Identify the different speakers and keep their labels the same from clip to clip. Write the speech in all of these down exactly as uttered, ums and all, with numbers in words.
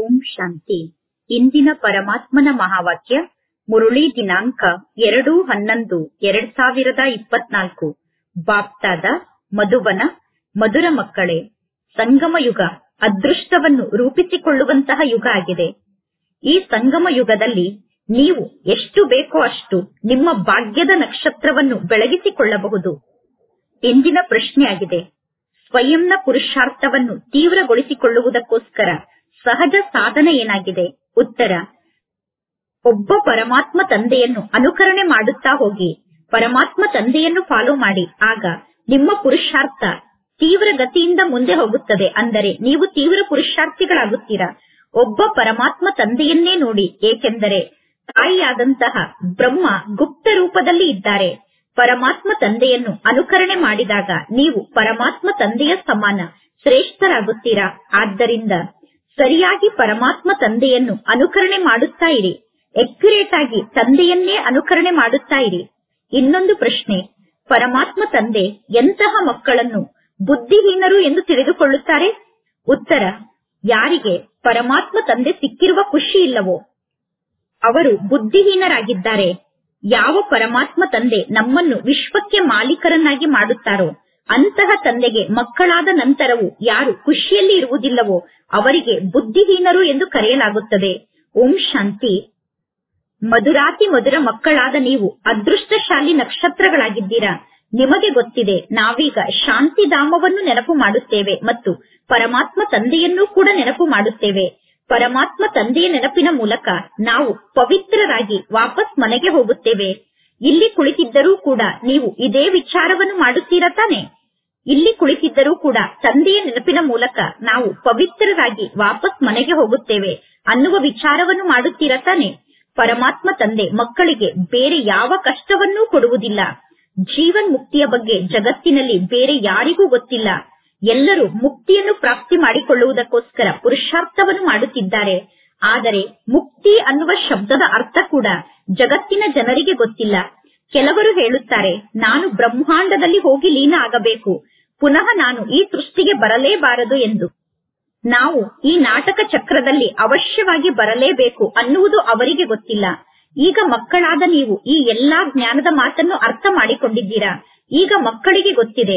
Speaker 1: ಓಂ ಶಾಂತಿ. ಇಂದಿನ ಪರಮಾತ್ಮನ ಮಹಾವಾಕ್ಯ ಮುರುಳಿ ದಿನಾಂಕ ಎರಡು ಹನ್ನೊಂದು ಎರಡ್ ಸಾವಿರದ ಇಪ್ಪತ್ನಾಲ್ಕು. ಬಾಪ್ತಾದ ಮಧುಬನ. ಮಧುರ ಮಕ್ಕಳೇ, ಸಂಗಮ ಯುಗ ಅದೃಷ್ಟವನ್ನು ರೂಪಿಸಿಕೊಳ್ಳುವಂತಹ ಯುಗ ಆಗಿದೆ. ಈ ಸಂಗಮ ಯುಗದಲ್ಲಿ ನೀವು ಎಷ್ಟು ಬೇಕೋ ಅಷ್ಟು ನಿಮ್ಮ ಭಾಗ್ಯದ ನಕ್ಷತ್ರವನ್ನು ಬೆಳಗಿಸಿಕೊಳ್ಳಬಹುದು. ಇಂದಿನ ಪ್ರಶ್ನೆಯಾಗಿದೆ, ಸ್ವಯಂನ ಪುರುಷಾರ್ಥವನ್ನು ತೀವ್ರಗೊಳಿಸಿಕೊಳ್ಳುವುದಕ್ಕೋಸ್ಕರ ಸಹಜ ಸಾಧನೆ ಏನಾಗಿದೆ? ಉತ್ತರ, ಒಬ್ಬ ಪರಮಾತ್ಮ ತಂದೆಯನ್ನು ಅನುಕರಣೆ ಮಾಡುತ್ತಾ ಹೋಗಿ, ಪರಮಾತ್ಮ ತಂದೆಯನ್ನು ಫಾಲೋ ಮಾಡಿ. ಆಗ ನಿಮ್ಮ ಪುರುಷಾರ್ಥ ತೀವ್ರ ಗತಿಯಿಂದ ಮುಂದೆ ಹೋಗುತ್ತದೆ. ಅಂದರೆ ನೀವು ತೀವ್ರ ಪುರುಷಾರ್ಥಿಗಳಾಗುತ್ತೀರಾ. ಒಬ್ಬ ಪರಮಾತ್ಮ ತಂದೆಯನ್ನೇ ನೋಡಿ, ಏಕೆಂದರೆ ತಾಯಿಯಾದಂತಹ ಬ್ರಹ್ಮ ಗುಪ್ತ ರೂಪದಲ್ಲಿ ಇದ್ದಾರೆ. ಪರಮಾತ್ಮ ತಂದೆಯನ್ನು ಅನುಕರಣೆ ಮಾಡಿದಾಗ ನೀವು ಪರಮಾತ್ಮ ತಂದೆಯ ಸಮಾನ ಶ್ರೇಷ್ಠರಾಗುತ್ತೀರಾ. ಆದ್ದರಿಂದ ಸರಿಯಾಗಿ ಪರಮಾತ್ಮ ತಂದೆಯನ್ನು ಅನುಕರಣೆ ಮಾಡುತ್ತಾ ಇರಿ. ಎಕ್ಯುರೇಟ್ ಆಗಿ ತಂದೆಯನ್ನೇ ಅನುಕರಣೆ ಮಾಡುತ್ತಾ ಇರಿ. ಇನ್ನೊಂದು ಪ್ರಶ್ನೆ, ಪರಮಾತ್ಮ ತಂದೆ ಎಂತಹ ಮಕ್ಕಳನ್ನು ಬುದ್ಧಿಹೀನರು ಎಂದು ತಿಳಿದುಕೊಳ್ಳುತ್ತಾರೆ? ಉತ್ತರ, ಯಾರಿಗೆ ಪರಮಾತ್ಮ ತಂದೆ ಸಿಕ್ಕಿರುವ ಖುಷಿ ಇಲ್ಲವೋ ಅವರು ಬುದ್ಧಿಹೀನರಾಗಿದ್ದಾರೆ. ಯಾವ ಪರಮಾತ್ಮ ತಂದೆ ನಮ್ಮನ್ನು ವಿಶ್ವಕ್ಕೆ ಮಾಲೀಕರನ್ನಾಗಿ ಮಾಡುತ್ತಾರೋ ಅಂತಹ ತಂದೆಗೆ ಮಕ್ಕಳಾದ ನಂತರವೂ ಯಾರು ಖುಷಿಯಲ್ಲಿ ಇರುವುದಿಲ್ಲವೋ ಅವರಿಗೆ ಬುದ್ಧಿಹೀನರು ಎಂದು ಕರೆಯಲಾಗುತ್ತದೆ. ಓಂ ಶಾಂತಿ. ಮಧುರಾತಿ ಮಧುರ ಮಕ್ಕಳಾದ ನೀವು ಅದೃಷ್ಟಶಾಲಿ ನಕ್ಷತ್ರಗಳಾಗಿದ್ದೀರಾ. ನಿಮಗೆ ಗೊತ್ತಿದೆ, ನಾವೀಗ ಶಾಂತಿಧಾಮವನ್ನು ನೆನಪು ಮಾಡುತ್ತೇವೆ ಮತ್ತು ಪರಮಾತ್ಮ ತಂದೆಯನ್ನೂ ಕೂಡ ನೆನಪು ಮಾಡುತ್ತೇವೆ. ಪರಮಾತ್ಮ ತಂದೆಯ ನೆನಪಿನ ಮೂಲಕ ನಾವು ಪವಿತ್ರರಾಗಿ ವಾಪಸ್ ಮನೆಗೆ ಹೋಗುತ್ತೇವೆ. ಇಲ್ಲಿ ಕುಳಿತಿದ್ದರೂ ಕೂಡ ನೀವು ಇದೇ ವಿಚಾರವನ್ನು ಮಾಡುತ್ತೀರಾ ತಾನೆ? ಇಲ್ಲಿ ಕುಳಿತಿದ್ದರೂ ಕೂಡ ತಂದೆಯ ನೆನಪಿನ ಮೂಲಕ ನಾವು ಪವಿತ್ರರಾಗಿ ವಾಪಸ್ ಮನೆಗೆ ಹೋಗುತ್ತೇವೆ ಅನ್ನುವ ವಿಚಾರವನ್ನು ಮಾಡುತ್ತೀರಾ ತಾನೆ? ಪರಮಾತ್ಮ ತಂದೆ ಮಕ್ಕಳಿಗೆ ಬೇರೆ ಯಾವ ಕಷ್ಟವನ್ನೂ ಕೊಡುವುದಿಲ್ಲ. ಜೀವನ್ ಮುಕ್ತಿಯ ಬಗ್ಗೆ ಜಗತ್ತಿನಲ್ಲಿ ಬೇರೆ ಯಾರಿಗೂ ಗೊತ್ತಿಲ್ಲ. ಎಲ್ಲರೂ ಮುಕ್ತಿಯನ್ನು ಪ್ರಾಪ್ತಿ ಮಾಡಿಕೊಳ್ಳುವುದಕ್ಕೋಸ್ಕರ ಪುರುಷಾರ್ಥವನ್ನು ಮಾಡುತ್ತಿದ್ದಾರೆ. ಆದರೆ ಮುಕ್ತಿ ಅನ್ನುವ ಶಬ್ದದ ಅರ್ಥ ಕೂಡ ಜಗತ್ತಿನ ಜನರಿಗೆ ಗೊತ್ತಿಲ್ಲ. ಕೆಲವರು ಹೇಳುತ್ತಾರೆ, ನಾನು ಬ್ರಹ್ಮಾಂಡದಲ್ಲಿ ಹೋಗಿ ಲೀನ ಆಗಬೇಕು, ಪುನಃ ನಾನು ಈ ಸೃಷ್ಟಿಗೆ ಬರಲೇಬಾರದು ಎಂದು. ನಾವು ಈ ನಾಟಕ ಚಕ್ರದಲ್ಲಿ ಅವಶ್ಯವಾಗಿ ಬರಲೇಬೇಕು ಅನ್ನುವುದು ಅವರಿಗೆ ಗೊತ್ತಿಲ್ಲ. ಈಗ ಮಕ್ಕಳಾದ ನೀವು ಈ ಎಲ್ಲಾ ಜ್ಞಾನದ ಮಾತನ್ನು ಅರ್ಥ ಮಾಡಿಕೊಂಡಿದ್ದೀರಾ. ಈಗ ಮಕ್ಕಳಿಗೆ ಗೊತ್ತಿದೆ,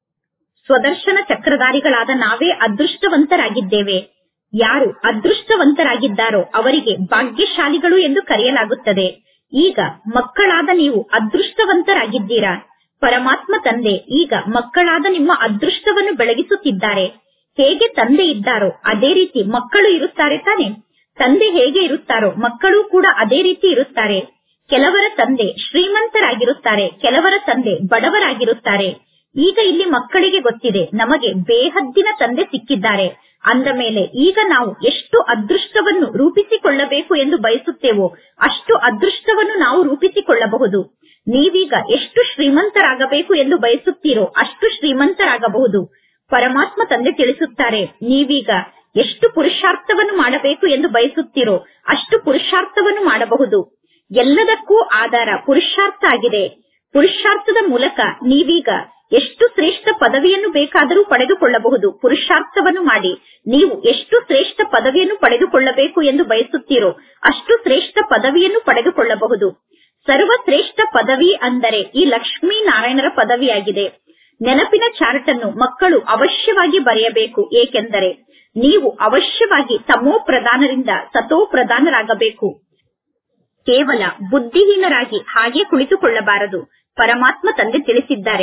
Speaker 1: ಸ್ವದರ್ಶನ ಚಕ್ರಧಾರಿಗಳಾದ ನಾವೇ ಅದೃಷ್ಟವಂತರಾಗಿದ್ದೇವೆ. ಯಾರು ಅದೃಷ್ಟವಂತರಾಗಿದ್ದಾರೋ ಅವರಿಗೆ ಭಾಗ್ಯಶಾಲಿಗಳು ಎಂದು ಕರೆಯಲಾಗುತ್ತದೆ. ಈಗ ಮಕ್ಕಳಾದ ನೀವು ಅದೃಷ್ಟವಂತರಾಗಿದ್ದೀರಾ. ಪರಮಾತ್ಮ ತಂದೆ ಈಗ ಮಕ್ಕಳಾದ ನಿಮ್ಮ ಅದೃಷ್ಟವನ್ನು ಬೆಳಗಿಸುತ್ತಿದ್ದಾರೆ. ಹೇಗೆ ತಂದೆ ಇದ್ದಾರೋ ಅದೇ ರೀತಿ ಮಕ್ಕಳು ಇರುತ್ತಾರೆ ತಾನೆ? ತಂದೆ ಹೇಗೆ ಇರುತ್ತಾರೋ ಮಕ್ಕಳು ಕೂಡ ಅದೇ ರೀತಿ ಇರುತ್ತಾರೆ. ಕೆಲವರ ತಂದೆ ಶ್ರೀಮಂತರಾಗಿರುತ್ತಾರೆ, ಕೆಲವರ ತಂದೆ ಬಡವರಾಗಿರುತ್ತಾರೆ. ಈಗ ಇಲ್ಲಿ ಮಕ್ಕಳಿಗೆ ಗೊತ್ತಿದೆ, ನಮಗೆ ಬೇಹದ್ದಿನ ತಂದೆ ಸಿಕ್ಕಿದ್ದಾರೆ. ಅಂದ ಮೇಲೆ ಈಗ ನಾವು ಎಷ್ಟು ಅದೃಷ್ಟವನ್ನು ರೂಪಿಸಿಕೊಳ್ಳಬೇಕು ಎಂದು ಬಯಸುತ್ತೇವೋ ಅಷ್ಟು ಅದೃಷ್ಟವನ್ನು ನಾವು ರೂಪಿಸಿಕೊಳ್ಳಬಹುದು. ನೀವೀಗ ಎಷ್ಟು ಶ್ರೀಮಂತರಾಗಬೇಕು ಎಂದು ಬಯಸುತ್ತೀರೋ ಅಷ್ಟು ಶ್ರೀಮಂತರಾಗಬಹುದು. ಪರಮಾತ್ಮ ತಂದೆ ತಿಳಿಸುತ್ತಾರೆ, ನೀವೀಗ ಎಷ್ಟು ಪುರುಷಾರ್ಥವನ್ನು ಮಾಡಬೇಕು ಎಂದು ಬಯಸುತ್ತೀರೋ ಅಷ್ಟು ಪುರುಷಾರ್ಥವನ್ನು ಮಾಡಬಹುದು. ಎಲ್ಲದಕ್ಕೂ ಆಧಾರ ಪುರುಷಾರ್ಥ ಆಗಿದೆ. ಪುರುಷಾರ್ಥದ ಮೂಲಕ ನೀವೀಗ ಎಷ್ಟು ಶ್ರೇಷ್ಠ ಪದವಿಯನ್ನು ಬೇಕಾದರೂ ಪಡೆದುಕೊಳ್ಳಬಹುದು. ಪುರುಷಾರ್ಥವನ್ನು ಮಾಡಿ ನೀವು ಎಷ್ಟು ಶ್ರೇಷ್ಠ ಪದವಿಯನ್ನು ಪಡೆದುಕೊಳ್ಳಬೇಕು ಎಂದು ಬಯಸುತ್ತೀರೋ ಅಷ್ಟು ಶ್ರೇಷ್ಠ ಪದವಿಯನ್ನು ಪಡೆದುಕೊಳ್ಳಬಹುದು. ಸರ್ವಶ್ರೇಷ್ಠ ಪದವಿ ಅಂದರೆ ಈ ಲಕ್ಷ್ಮೀನಾರಾಯಣರ ಪದವಿಯಾಗಿದೆ. ನೆನಪಿನ ಚಾರ್ಟ್ ಅನ್ನು ಮಕ್ಕಳು ಅವಶ್ಯವಾಗಿ ಬರೆಯಬೇಕು. ಏಕೆಂದರೆ ನೀವು ಅವಶ್ಯವಾಗಿ ತಮೋ ಪ್ರಧಾನರಿಂದ ಸತೋ ಪ್ರಧಾನರಾಗಬೇಕು. ಕೇವಲ ಬುದ್ಧಿಹೀನರಾಗಿ ಹಾಗೆ ಕುಳಿತುಕೊಳ್ಳಬಾರದು. ಪರಮಾತ್ಮ ತಂದೆ ತಿಳಿಸಿದ್ದಾರೆ,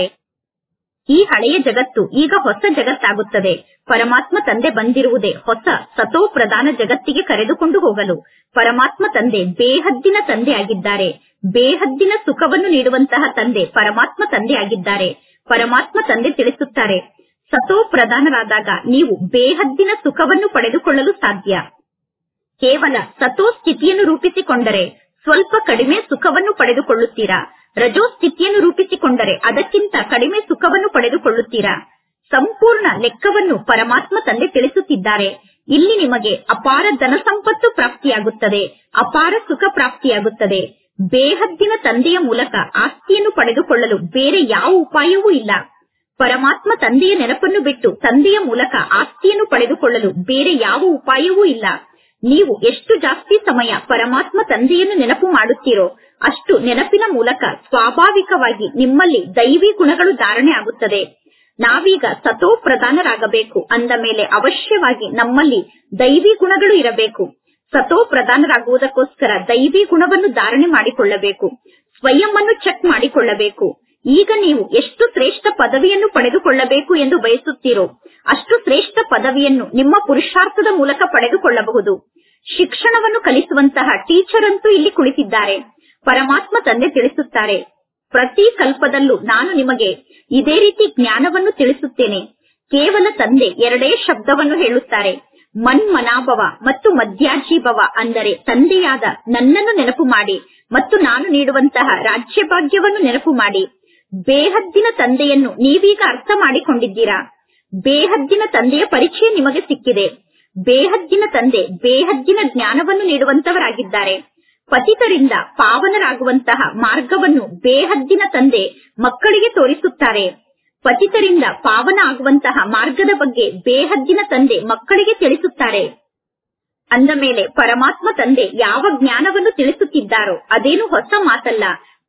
Speaker 1: ಈ ಹಳೆಯ ಜಗತ್ತು ಈಗ ಹೊಸ ಜಗತ್ತಾಗುತ್ತದೆ. ಪರಮಾತ್ಮ ತಂದೆ ಬಂದಿರುವುದೇ ಹೊಸ ಸತೋ ಪ್ರಧಾನ ಜಗತ್ತಿಗೆ ಕರೆದುಕೊಂಡು ಹೋಗಲು. ಪರಮಾತ್ಮ ತಂದೆ ಬೇಹದ್ದಿನ ತಂದೆ ಆಗಿದ್ದಾರೆ. ಬೇಹದ್ದಿನ ಸುಖವನ್ನು ನೀಡುವಂತಹ ತಂದೆ ಪರಮಾತ್ಮ ತಂದೆ ಆಗಿದ್ದಾರೆ. ಪರಮಾತ್ಮ ತಂದೆ ತಿಳಿಸುತ್ತಾರೆ, ಸತೋ ಪ್ರಧಾನರಾದಾಗ ನೀವು ಬೇಹದ್ದಿನ ಸುಖವನ್ನು ಪಡೆದುಕೊಳ್ಳಲು ಸಾಧ್ಯ. ಕೇವಲ ಸತೋ ಸ್ಥಿತಿಯನ್ನು ರೂಪಿಸಿಕೊಂಡರೆ ಸ್ವಲ್ಪ ಕಡಿಮೆ ಸುಖವನ್ನು ಪಡೆದುಕೊಳ್ಳುತ್ತೀರಾ. ರಜೋ ಸ್ಥಿತಿಯನ್ನು ರೂಪಿಸಿಕೊಂಡರೆ ಅದಕ್ಕಿಂತ ಕಡಿಮೆ ಸುಖವನ್ನು ಪಡೆದುಕೊಳ್ಳುತ್ತೀರಾ. ಸಂಪೂರ್ಣ ಲೆಕ್ಕವನ್ನು ಪರಮಾತ್ಮ ತಂದೆ ತಿಳಿಸುತ್ತಿದ್ದಾರೆ. ಇಲ್ಲಿ ನಿಮಗೆ ಅಪಾರ ಧನ ಸಂಪತ್ತು ಪ್ರಾಪ್ತಿಯಾಗುತ್ತದೆ, ಅಪಾರ ಸುಖ ಪ್ರಾಪ್ತಿಯಾಗುತ್ತದೆ. ಬೇಹದ್ದಿನ ತಂದೆಯ ಮೂಲಕ ಆಸ್ತಿಯನ್ನು ಪಡೆದುಕೊಳ್ಳಲು ಬೇರೆ ಯಾವ ಉಪಾಯವೂ ಇಲ್ಲ. ಪರಮಾತ್ಮ ತಂದೆಯ ನೆನಪನ್ನು ಬಿಟ್ಟು ತಂದೆಯ ಮೂಲಕ ಆಸ್ತಿಯನ್ನು ಪಡೆದುಕೊಳ್ಳಲು ಬೇರೆ ಯಾವ ಉಪಾಯವೂ ಇಲ್ಲ. ನೀವು ಎಷ್ಟು ಜಾಸ್ತಿ ಸಮಯ ಪರಮಾತ್ಮ ತಂದೆಯನ್ನು ನೆನಪು ಮಾಡುತ್ತೀರೋ ಅಷ್ಟು ನೆನಪಿನ ಮೂಲಕ ಸ್ವಾಭಾವಿಕವಾಗಿ ನಿಮ್ಮಲ್ಲಿ ದೈವಿ ಗುಣಗಳು ಧಾರಣೆ ಆಗುತ್ತದೆ. ನಾವೀಗ ಸತೋ ಪ್ರಧಾನರಾಗಬೇಕು ಅಂದ ಮೇಲೆ ಅವಶ್ಯವಾಗಿ ನಮ್ಮಲ್ಲಿ ದೈವಿ ಗುಣಗಳು ಇರಬೇಕು. ಸತೋ ಪ್ರಧಾನರಾಗುವುದಕ್ಕೋಸ್ಕರ ದೈವಿ ಗುಣವನ್ನು ಧಾರಣೆ ಮಾಡಿಕೊಳ್ಳಬೇಕು. ಸ್ವಯಂ ಅನ್ನು ಚೆಕ್ ಮಾಡಿಕೊಳ್ಳಬೇಕು. ಈಗ ನೀವು ಎಷ್ಟು ಶ್ರೇಷ್ಠ ಪದವಿಯನ್ನು ಪಡೆದುಕೊಳ್ಳಬೇಕು ಎಂದು ಬಯಸುತ್ತೀರೋ ಅಷ್ಟು ಶ್ರೇಷ್ಠ ಪದವಿಯನ್ನು ನಿಮ್ಮ ಪುರುಷಾರ್ಥದ ಮೂಲಕ ಪಡೆದುಕೊಳ್ಳಬಹುದು. ಶಿಕ್ಷಣವನ್ನು ಕಲಿಸುವಂತಹ ಟೀಚರ್ ಅಂತೂ ಇಲ್ಲಿ ಕುಳಿತಿದ್ದಾರೆ. ಪರಮಾತ್ಮ ತಂದೆ ತಿಳಿಸುತ್ತಾರೆ, ಪ್ರತಿ ಕಲ್ಪದಲ್ಲೂ ನಾನು ನಿಮಗೆ ಇದೇ ರೀತಿ ಜ್ಞಾನವನ್ನು ತಿಳಿಸುತ್ತೇನೆ. ಕೇವಲ ತಂದೆ ಎರಡೇ ಶಬ್ದವನ್ನು ಹೇಳುತ್ತಾರೆ, ಮನ್ಮನಾಭವ ಮತ್ತು ಮಧ್ಯಾಜೀಭವ, ಅಂದರೆ ತಂದೆಯಾದ ನನ್ನನ್ನು ನೆನಪು ಮಾಡಿ ಮತ್ತು ನಾನು ನೀಡುವಂತಹ ರಾಜ್ಯಭಾಗ್ಯವನ್ನು ನೆನಪು ಮಾಡಿ. ಬೇಹದ್ದಿನ ತಂದೆಯನ್ನು ನೀವೀಗ ಅರ್ಥ ಮಾಡಿಕೊಂಡಿದ್ದೀರಾ. ಬೇಹದ್ದಿನ ತಂದೆಯ ಪರಿಚಯ ನಿಮಗೆ ಸಿಕ್ಕಿದೆ. ಬೇಹದ್ದಿನ ತಂದೆ ಬೇಹದ್ದಿನ ಜ್ಞಾನವನ್ನು ನೀಡುವಂತವರಾಗಿದ್ದಾರೆ. ಪತಿತರಿಂದ ಪಾವನರಾಗುವಂತಹ ಮಾರ್ಗವನ್ನು ಬೇಹದ್ದಿನ ತಂದೆ ಮಕ್ಕಳಿಗೆ ತೋರಿಸುತ್ತಾರೆ. ಪತಿತರಿಂದ ಪಾವನ ಆಗುವಂತಹ ಮಾರ್ಗದ ಬಗ್ಗೆ ಬೇಹದ್ದಿನ ತಂದೆ ಮಕ್ಕಳಿಗೆ ತಿಳಿಸುತ್ತಾರೆ. ಅಂದ ಮೇಲೆ ಪರಮಾತ್ಮ ತಂದೆ ಯಾವ ಜ್ಞಾನವನ್ನು ತಿಳಿಸುತ್ತಿದ್ದಾರೋ ಅದೇನು ಹೊಸ ಮಾತಲ್ಲ.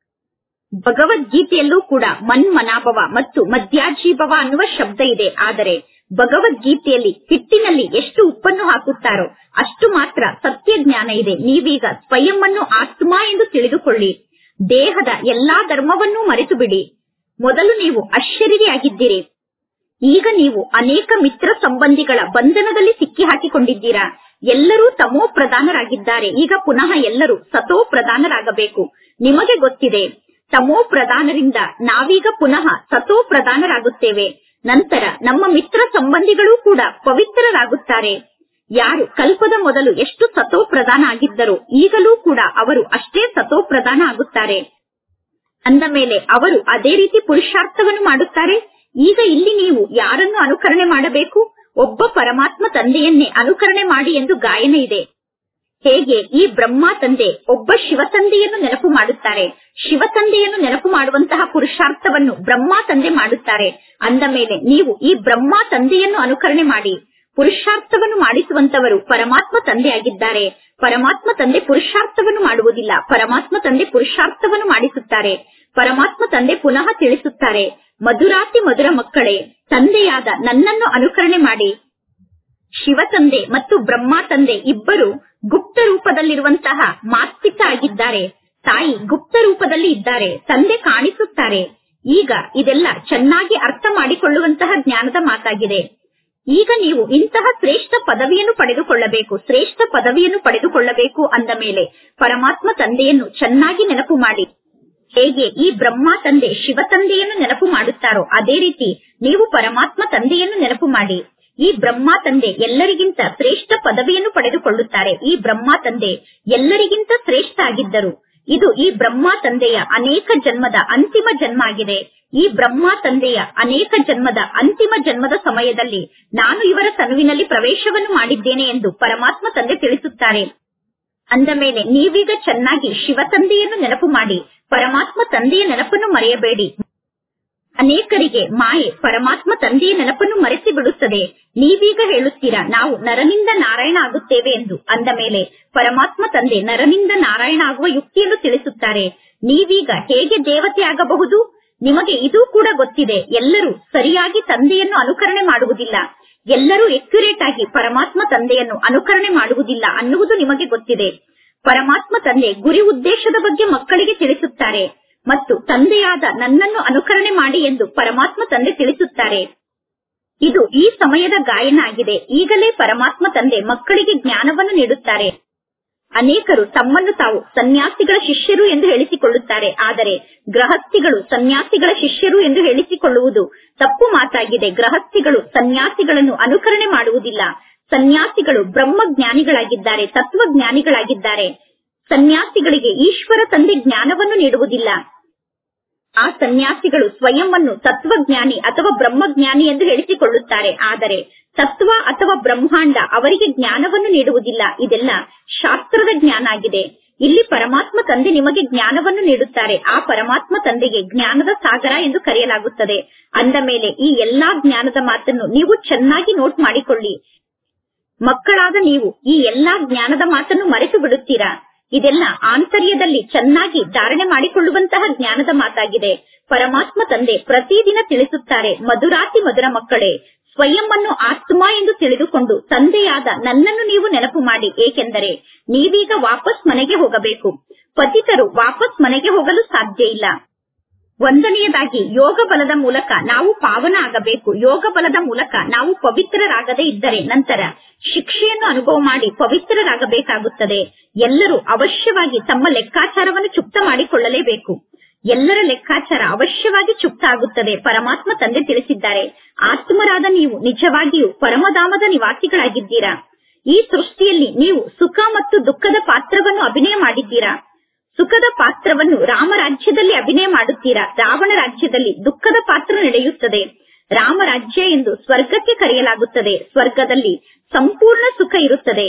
Speaker 1: ಭಗವದ್ಗೀತೆಯಲ್ಲೂ ಕೂಡ ಮನ್ಮನಾಭವ ಮತ್ತು ಮಧ್ಯಾಜೀಭವ ಅನ್ನುವ ಶಬ್ದ ಇದೆ. ಆದರೆ ಭಗವದ್ಗೀತೆಯಲ್ಲಿ ಹಿಟ್ಟಿನಲ್ಲಿ ಎಷ್ಟು ಉಪ್ಪನ್ನು ಹಾಕುತ್ತಾರೋ ಅಷ್ಟು ಮಾತ್ರ ಸತ್ಯ ಜ್ಞಾನ ಇದೆ. ನೀವೀಗ ಸ್ವಯಂ ಅನ್ನು ಆತ್ಮ ಎಂದು ತಿಳಿದುಕೊಳ್ಳಿ. ದೇಹದ ಎಲ್ಲಾ ಧರ್ಮವನ್ನೂ ಮರೆತು ಬಿಡಿ. ಮೊದಲು ನೀವು ಅಶರೀರಿಯಾಗಿದ್ದೀರಿ. ಈಗ ನೀವು ಅನೇಕ ಮಿತ್ರ ಸಂಬಂಧಿಗಳ ಬಂಧನದಲ್ಲಿ ಸಿಕ್ಕಿ ಹಾಕಿಕೊಂಡಿದ್ದೀರಾ. ಎಲ್ಲರೂ ತಮೋ ಪ್ರಧಾನರಾಗಿದ್ದಾರೆ. ಈಗ ಪುನಃ ಎಲ್ಲರೂ ಸತೋ ಪ್ರಧಾನರಾಗಬೇಕು. ನಿಮಗೆ ಗೊತ್ತಿದೆ, ತಮೋ ಪ್ರಧಾನರಿಂದ ನಾವೀಗ ಪುನಃ ಸತೋ ಪ್ರಧಾನರಾಗುತ್ತೇವೆ. ನಂತರ ನಮ್ಮ ಮಿತ್ರ ಸಂಬಂಧಿಗಳೂ ಕೂಡ ಪವಿತ್ರರಾಗುತ್ತಾರೆ. ಯಾರು ಕಲ್ಪದ ಮೊದಲು ಎಷ್ಟು ಸತೋ ಪ್ರಧಾನ ಆಗಿದ್ದರೋ ಈಗಲೂ ಕೂಡ ಅವರು ಅಷ್ಟೇ ಸತೋ ಪ್ರಧಾನ ಆಗುತ್ತಾರೆ. ಅಂದ ಮೇಲೆ ಅವರು ಅದೇ ರೀತಿ ಪುರುಷಾರ್ಥವನ್ನು ಮಾಡುತ್ತಾರೆ. ಈಗ ಇಲ್ಲಿ ನೀವು ಯಾರನ್ನು ಅನುಕರಣೆ ಮಾಡಬೇಕು? ಒಬ್ಬ ಪರಮಾತ್ಮ ತಂದೆಯನ್ನೇ ಅನುಕರಣೆ ಮಾಡಿ ಎಂದು ಗಾಯನ ಇದೆ. ಹೇಗೆ ಈ ಬ್ರಹ್ಮ ತಂದೆ ಒಬ್ಬ ಶಿವ ತಂದೆಯನ್ನು ನೆನಪು ಮಾಡುತ್ತಾರೆ, ಶಿವ ತಂದೆಯನ್ನು ನೆನಪು ಮಾಡುವಂತಹ ಪುರುಷಾರ್ಥವನ್ನು ಬ್ರಹ್ಮ ತಂದೆ ಮಾಡುತ್ತಾರೆ. ಅಂದ ಮೇಲೆ ನೀವು ಈ ಬ್ರಹ್ಮ ತಂದೆಯನ್ನು ಅನುಕರಣೆ ಮಾಡಿ. ಪುರುಷಾರ್ಥವನ್ನು ಮಾಡಿಸುವಂತವರು ಪರಮಾತ್ಮ ತಂದೆ ಆಗಿದ್ದಾರೆ. ಪರಮಾತ್ಮ ತಂದೆ ಪುರುಷಾರ್ಥವನ್ನು ಮಾಡುವುದಿಲ್ಲ. ಪರಮಾತ್ಮ ತಂದೆ ಪುರುಷಾರ್ಥವನ್ನು ಮಾಡಿಸುತ್ತಾರೆ. ಪರಮಾತ್ಮ ತಂದೆ ಪುನಃ ತಿಳಿಸುತ್ತಾರೆ, ಮಧುರಾತಿ ಮಧುರ ಮಕ್ಕಳೇ, ತಂದೆಯಾದ ನನ್ನನ್ನು ಅನುಕರಣೆ ಮಾಡಿ. ಶಿವ ತಂದೆ ಮತ್ತು ಬ್ರಹ್ಮ ತಂದೆ ಇಬ್ಬರು ಗುಪ್ತ ರೂಪದಲ್ಲಿರುವಂತಹ ಮಾತ್ಪಿತ ಆಗಿದ್ದಾರೆ. ತಾಯಿ ಗುಪ್ತ ರೂಪದಲ್ಲಿ ಇದ್ದಾರೆ, ತಂದೆ ಕಾಣಿಸುತ್ತಾರೆ. ಈಗ ಇದೆಲ್ಲ ಚೆನ್ನಾಗಿ ಅರ್ಥ ಮಾಡಿಕೊಳ್ಳುವಂತಹ ಜ್ಞಾನದ ಮಾತಾಗಿದೆ. ಈಗ ನೀವು ಇಂತಹ ಶ್ರೇಷ್ಠ ಪದವಿಯನ್ನು ಪಡೆದುಕೊಳ್ಳಬೇಕು. ಶ್ರೇಷ್ಠ ಪದವಿಯನ್ನು ಪಡೆದುಕೊಳ್ಳಬೇಕು ಅಂದ ಮೇಲೆ ಪರಮಾತ್ಮ ತಂದೆಯನ್ನು ಚೆನ್ನಾಗಿ ನೆನಪು ಮಾಡಿ. ಹೇಗೆ ಈ ಬ್ರಹ್ಮ ತಂದೆ ಶಿವ ತಂದೆಯನ್ನು ನೆನಪು ಮಾಡುತ್ತಾರೋ ಅದೇ ರೀತಿ ನೀವು ಪರಮಾತ್ಮ ತಂದೆಯನ್ನು ನೆನಪು ಮಾಡಿ. ಈ ಬ್ರಹ್ಮ ತಂದೆ ಎಲ್ಲರಿಗಿಂತ ಶ್ರೇಷ್ಠ ಪದವಿಯನ್ನು ಪಡೆದುಕೊಳ್ಳುತ್ತಾರೆ. ಈ ಬ್ರಹ್ಮ ತಂದೆ ಎಲ್ಲರಿಗಿಂತ ಶ್ರೇಷ್ಠ ಆಗಿದ್ದರು. ಇದು ಈ ಬ್ರಹ್ಮ ತಂದೆಯ ಅನೇಕ ಜನ್ಮದ ಅಂತಿಮ ಜನ್ಮ ಆಗಿದೆ. ಈ ಬ್ರಹ್ಮ ತಂದೆಯ ಅನೇಕ ಜನ್ಮದ ಅಂತಿಮ ಜನ್ಮದ ಸಮಯದಲ್ಲಿ ನಾನು ಇವರ ತನುವಿನಲ್ಲಿ ಪ್ರವೇಶವನ್ನು ಮಾಡಿದ್ದೇನೆ ಎಂದು ಪರಮಾತ್ಮ ತಂದೆ ತಿಳಿಸುತ್ತಾರೆ. ಅಂದ ಮೇಲೆ ನೀವೀಗ ಚೆನ್ನಾಗಿ ಶಿವ ತಂದೆಯನ್ನು ನೆನಪು ಮಾಡಿ. ಪರಮಾತ್ಮ ತಂದೆಯ ನೆನಪನ್ನು ಮರೆಯಬೇಡಿ. ಅನೇಕರಿಗೆ ಮಾಯೆ ಪರಮಾತ್ಮ ತಂದೆಯ ನೆನಪನ್ನು ಮರೆಸಿ ಬಿಡುತ್ತದೆ. ನೀವೀಗ ಹೇಳುತ್ತೀರಾ, ನಾವು ನರನಿಂದ ನಾರಾಯಣ ಆಗುತ್ತೇವೆ ಎಂದು. ಅಂದ ಮೇಲೆ ಪರಮಾತ್ಮ ತಂದೆ ನರನಿಂದ ನಾರಾಯಣ ಆಗುವ ಯುಕ್ತಿಯನ್ನು ತಿಳಿಸುತ್ತಾರೆ. ನೀವೀಗ ಹೇಗೆ ದೇವತೆ ಆಗಬಹುದು? ನಿಮಗೆ ಇದು ಕೂಡ ಗೊತ್ತಿದೆ. ಎಲ್ಲರೂ ಸರಿಯಾಗಿ ತಂದೆಯನ್ನು ಅನುಕರಣೆ ಮಾಡುವುದಿಲ್ಲ. ಎಲ್ಲರೂ ಎಕ್ಯುರೇಟ್ ಆಗಿ ಪರಮಾತ್ಮ ತಂದೆಯನ್ನು ಅನುಕರಣೆ ಮಾಡುವುದಿಲ್ಲ ಅನ್ನುವುದು ನಿಮಗೆ ಗೊತ್ತಿದೆ. ಪರಮಾತ್ಮ ತಂದೆ ಗುರಿ ಉದ್ದೇಶದ ಬಗ್ಗೆ ಮಕ್ಕಳಿಗೆ ತಿಳಿಸುತ್ತಾರೆ ಮತ್ತು ತಂದೆಯಾದ ನನ್ನನ್ನು ಅನುಕರಣೆ ಮಾಡಿ ಎಂದು ಪರಮಾತ್ಮ ತಂದೆ ತಿಳಿಸುತ್ತಾರೆ. ಇದು ಈ ಸಮಯದ ಗಾಯನ ಆಗಿದೆ. ಈಗಲೇ ಪರಮಾತ್ಮ ತಂದೆ ಮಕ್ಕಳಿಗೆ ಜ್ಞಾನವನ್ನು ನೀಡುತ್ತಾರೆ. ಅನೇಕರು ತಮ್ಮನ್ನು ತಾವು ಸನ್ಯಾಸಿಗಳ ಶಿಷ್ಯರು ಎಂದು ಹೇಳಿಸಿಕೊಳ್ಳುತ್ತಾರೆ. ಆದರೆ ಗೃಹಸ್ಥಿಗಳು ಸನ್ಯಾಸಿಗಳ ಶಿಷ್ಯರು ಎಂದು ಹೇಳಿಸಿಕೊಳ್ಳುವುದು ತಪ್ಪು ಮಾತಾಗಿದೆ. ಗೃಹಸ್ಥಿಗಳು ಸನ್ಯಾಸಿಗಳನ್ನು ಅನುಕರಣೆ ಮಾಡುವುದಿಲ್ಲ. ಸನ್ಯಾಸಿಗಳು ಬ್ರಹ್ಮಜ್ಞಾನಿಗಳಾಗಿದ್ದಾರೆ, ತತ್ವಜ್ಞಾನಿಗಳಾಗಿದ್ದಾರೆ. ಸನ್ಯಾಸಿಗಳಿಗೆ ಈಶ್ವರ ತಂದೆ ಜ್ಞಾನವನ್ನು ನೀಡುವುದಿಲ್ಲ. ಆ ಸನ್ಯಾಸಿಗಳು ಸ್ವಯಂವನ್ನು ತತ್ವಜ್ಞಾನಿ ಅಥವಾ ಬ್ರಹ್ಮಜ್ಞಾನಿ ಎಂದು ಹೇಳಿಸಿಕೊಳ್ಳುತ್ತಾರೆ. ಆದರೆ ತತ್ವ ಅಥವಾ ಬ್ರಹ್ಮಾಂಡ ಅವರಿಗೆ ಜ್ಞಾನವನ್ನು ನೀಡುವುದಿಲ್ಲ. ಇದೆಲ್ಲ ಶಾಸ್ತ್ರದ ಜ್ಞಾನ ಆಗಿದೆ. ಇಲ್ಲಿ ಪರಮಾತ್ಮ ತಂದೆ ನಿಮಗೆ ಜ್ಞಾನವನ್ನು ನೀಡುತ್ತಾರೆ. ಆ ಪರಮಾತ್ಮ ತಂದೆಗೆ ಜ್ಞಾನದ ಸಾಗರ ಎಂದು ಕರೆಯಲಾಗುತ್ತದೆ. ಅಂದ ಮೇಲೆ ಈ ಎಲ್ಲಾ ಜ್ಞಾನದ ಮಾತನ್ನು ನೀವು ಚೆನ್ನಾಗಿ ನೋಟ್ ಮಾಡಿಕೊಳ್ಳಿ. ಮಕ್ಕಳಾದ ನೀವು ಈ ಎಲ್ಲಾ ಜ್ಞಾನದ ಮಾತನ್ನು ಮರೆತು ಬಿಡುತ್ತೀರಾ? ಇದೆಲ್ಲ ಆಂತರ್ಯದಲ್ಲಿ ಚೆನ್ನಾಗಿ ಧಾರಣೆ ಮಾಡಿಕೊಳ್ಳುವಂತಹ ಜ್ಞಾನದ ಮಾತಾಗಿದೆ. ಪರಮಾತ್ಮ ತಂದೆ ಪ್ರತಿದಿನ ತಿಳಿಸುತ್ತಾರೆ, ಮಧುರಾತಿ ಮಧುರ ಮಕ್ಕಳೇ, ಸ್ವಯಂ ಅನ್ನು ಆತ್ಮ ಎಂದು ತಿಳಿದುಕೊಂಡು ತಂದೆಯಾದ ನನ್ನನ್ನು ನೀವು ನೆನಪು ಮಾಡಿ. ಏಕೆಂದರೆ ನೀವೀಗ ವಾಪಸ್ ಮನೆಗೆ ಹೋಗಬೇಕು. ಪತಿತರು ವಾಪಸ್ ಮನೆಗೆ ಹೋಗಲು ಸಾಧ್ಯ ಇಲ್ಲ. ಒಂದನೆಯದಾಗಿ ಯೋಗ ಬಲದ ಮೂಲಕ ನಾವು ಪಾವನ ಆಗಬೇಕು. ಯೋಗ ಬಲದ ಮೂಲಕ ನಾವು ಪವಿತ್ರರಾಗದೇ ಇದ್ದರೆ ನಂತರ ಶಿಕ್ಷೆಯನ್ನು ಅನುಭವ ಮಾಡಿ ಪವಿತ್ರರಾಗಬೇಕಾಗುತ್ತದೆ. ಎಲ್ಲರೂ ಅವಶ್ಯವಾಗಿ ತಮ್ಮ ಲೆಕ್ಕಾಚಾರವನ್ನು ಚುಕ್ತ ಮಾಡಿಕೊಳ್ಳಲೇಬೇಕು. ಎಲ್ಲರ ಲೆಕ್ಕಾಚಾರ ಅವಶ್ಯವಾಗಿ ಚುಕ್ತ ಆಗುತ್ತದೆ. ಪರಮಾತ್ಮ ತಂದೆ ತಿಳಿಸಿದ್ದಾರೆ, ಆತ್ಮರಾದ ನೀವು ನಿಜವಾಗಿಯೂ ಪರಮಧಾಮದ ನಿವಾಸಿಗಳಾಗಿದ್ದೀರಾ. ಈ ಸೃಷ್ಟಿಯಲ್ಲಿ ನೀವು ಸುಖ ಮತ್ತು ದುಃಖದ ಪಾತ್ರವನ್ನು ಅಭಿನಯ ಮಾಡಿದ್ದೀರಾ. ಸುಖದ ಪಾತ್ರವನ್ನು ರಾಮ ರಾಜ್ಯದಲ್ಲಿ ಅಭಿನಯ ಮಾಡುತ್ತೀರಾ. ರಾವಣ ರಾಜ್ಯದಲ್ಲಿ ದುಃಖದ ಪಾತ್ರ ನಡೆಯುತ್ತದೆ. ರಾಮ ರಾಜ್ಯ ಎಂದು ಸ್ವರ್ಗಕ್ಕೆ ಕರೆಯಲಾಗುತ್ತದೆ. ಸ್ವರ್ಗದಲ್ಲಿ ಸಂಪೂರ್ಣ ಸುಖ ಇರುತ್ತದೆ.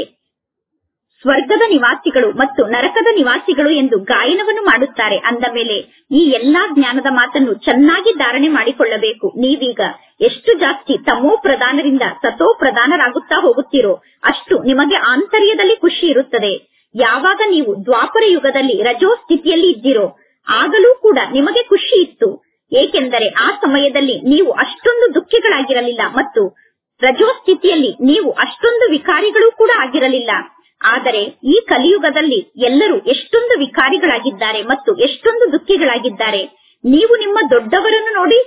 Speaker 1: ಸ್ವರ್ಗದ ನಿವಾಸಿಗಳು ಮತ್ತು ನರಕದ ನಿವಾಸಿಗಳು ಎಂದು ಗಾಯನವನ್ನು ಮಾಡುತ್ತಾರೆ. ಅಂದ ಮೇಲೆ ಈ ಎಲ್ಲಾ ಜ್ಞಾನದ ಮಾತನ್ನು ಚೆನ್ನಾಗಿ ಧಾರಣೆ ಮಾಡಿಕೊಳ್ಳಬೇಕು. ನೀವೀಗ ಎಷ್ಟು ಜಾಸ್ತಿ ತಮೋ ಪ್ರಧಾನರಿಂದ ಸತೋ ಪ್ರಧಾನರಾಗುತ್ತಾ ಹೋಗುತ್ತೀರೋ ಅಷ್ಟು ನಿಮಗೆ ಆಂತರ್ಯದಲ್ಲಿ ಖುಷಿ ಇರುತ್ತದೆ. ಯಾವಾಗ ನೀವು ದ್ವಾಪರ ಯುಗದಲ್ಲಿ ರಜೋ ಸ್ಥಿತಿಯಲ್ಲಿ ಇದ್ದೀರೋ ಆಗಲೂ ಕೂಡ ನಿಮಗೆ ಖುಷಿ ಇತ್ತು. ಏಕೆಂದರೆ ಆ ಸಮಯದಲ್ಲಿ ನೀವು ಅಷ್ಟೊಂದು ದುಃಖಿಗಳಾಗಿರಲಿಲ್ಲ ಮತ್ತು ರಜೋ ಸ್ಥಿತಿಯಲ್ಲಿ ನೀವು ಅಷ್ಟೊಂದು ವಿಕಾರಿಗಳು ಕೂಡ ಆಗಿರಲಿಲ್ಲ. ಆದರೆ ಈ ಕಲಿಯುಗದಲ್ಲಿ ಎಲ್ಲರೂ ಎಷ್ಟೊಂದು ವಿಕಾರಿಗಳಾಗಿದ್ದಾರೆ ಮತ್ತು ಎಷ್ಟೊಂದು ದುಃಖಿಗಳಾಗಿದ್ದಾರೆ. ನೀವು ನಿಮ್ಮ ದೊಡ್ಡವರನ್ನು ನೋಡಿ,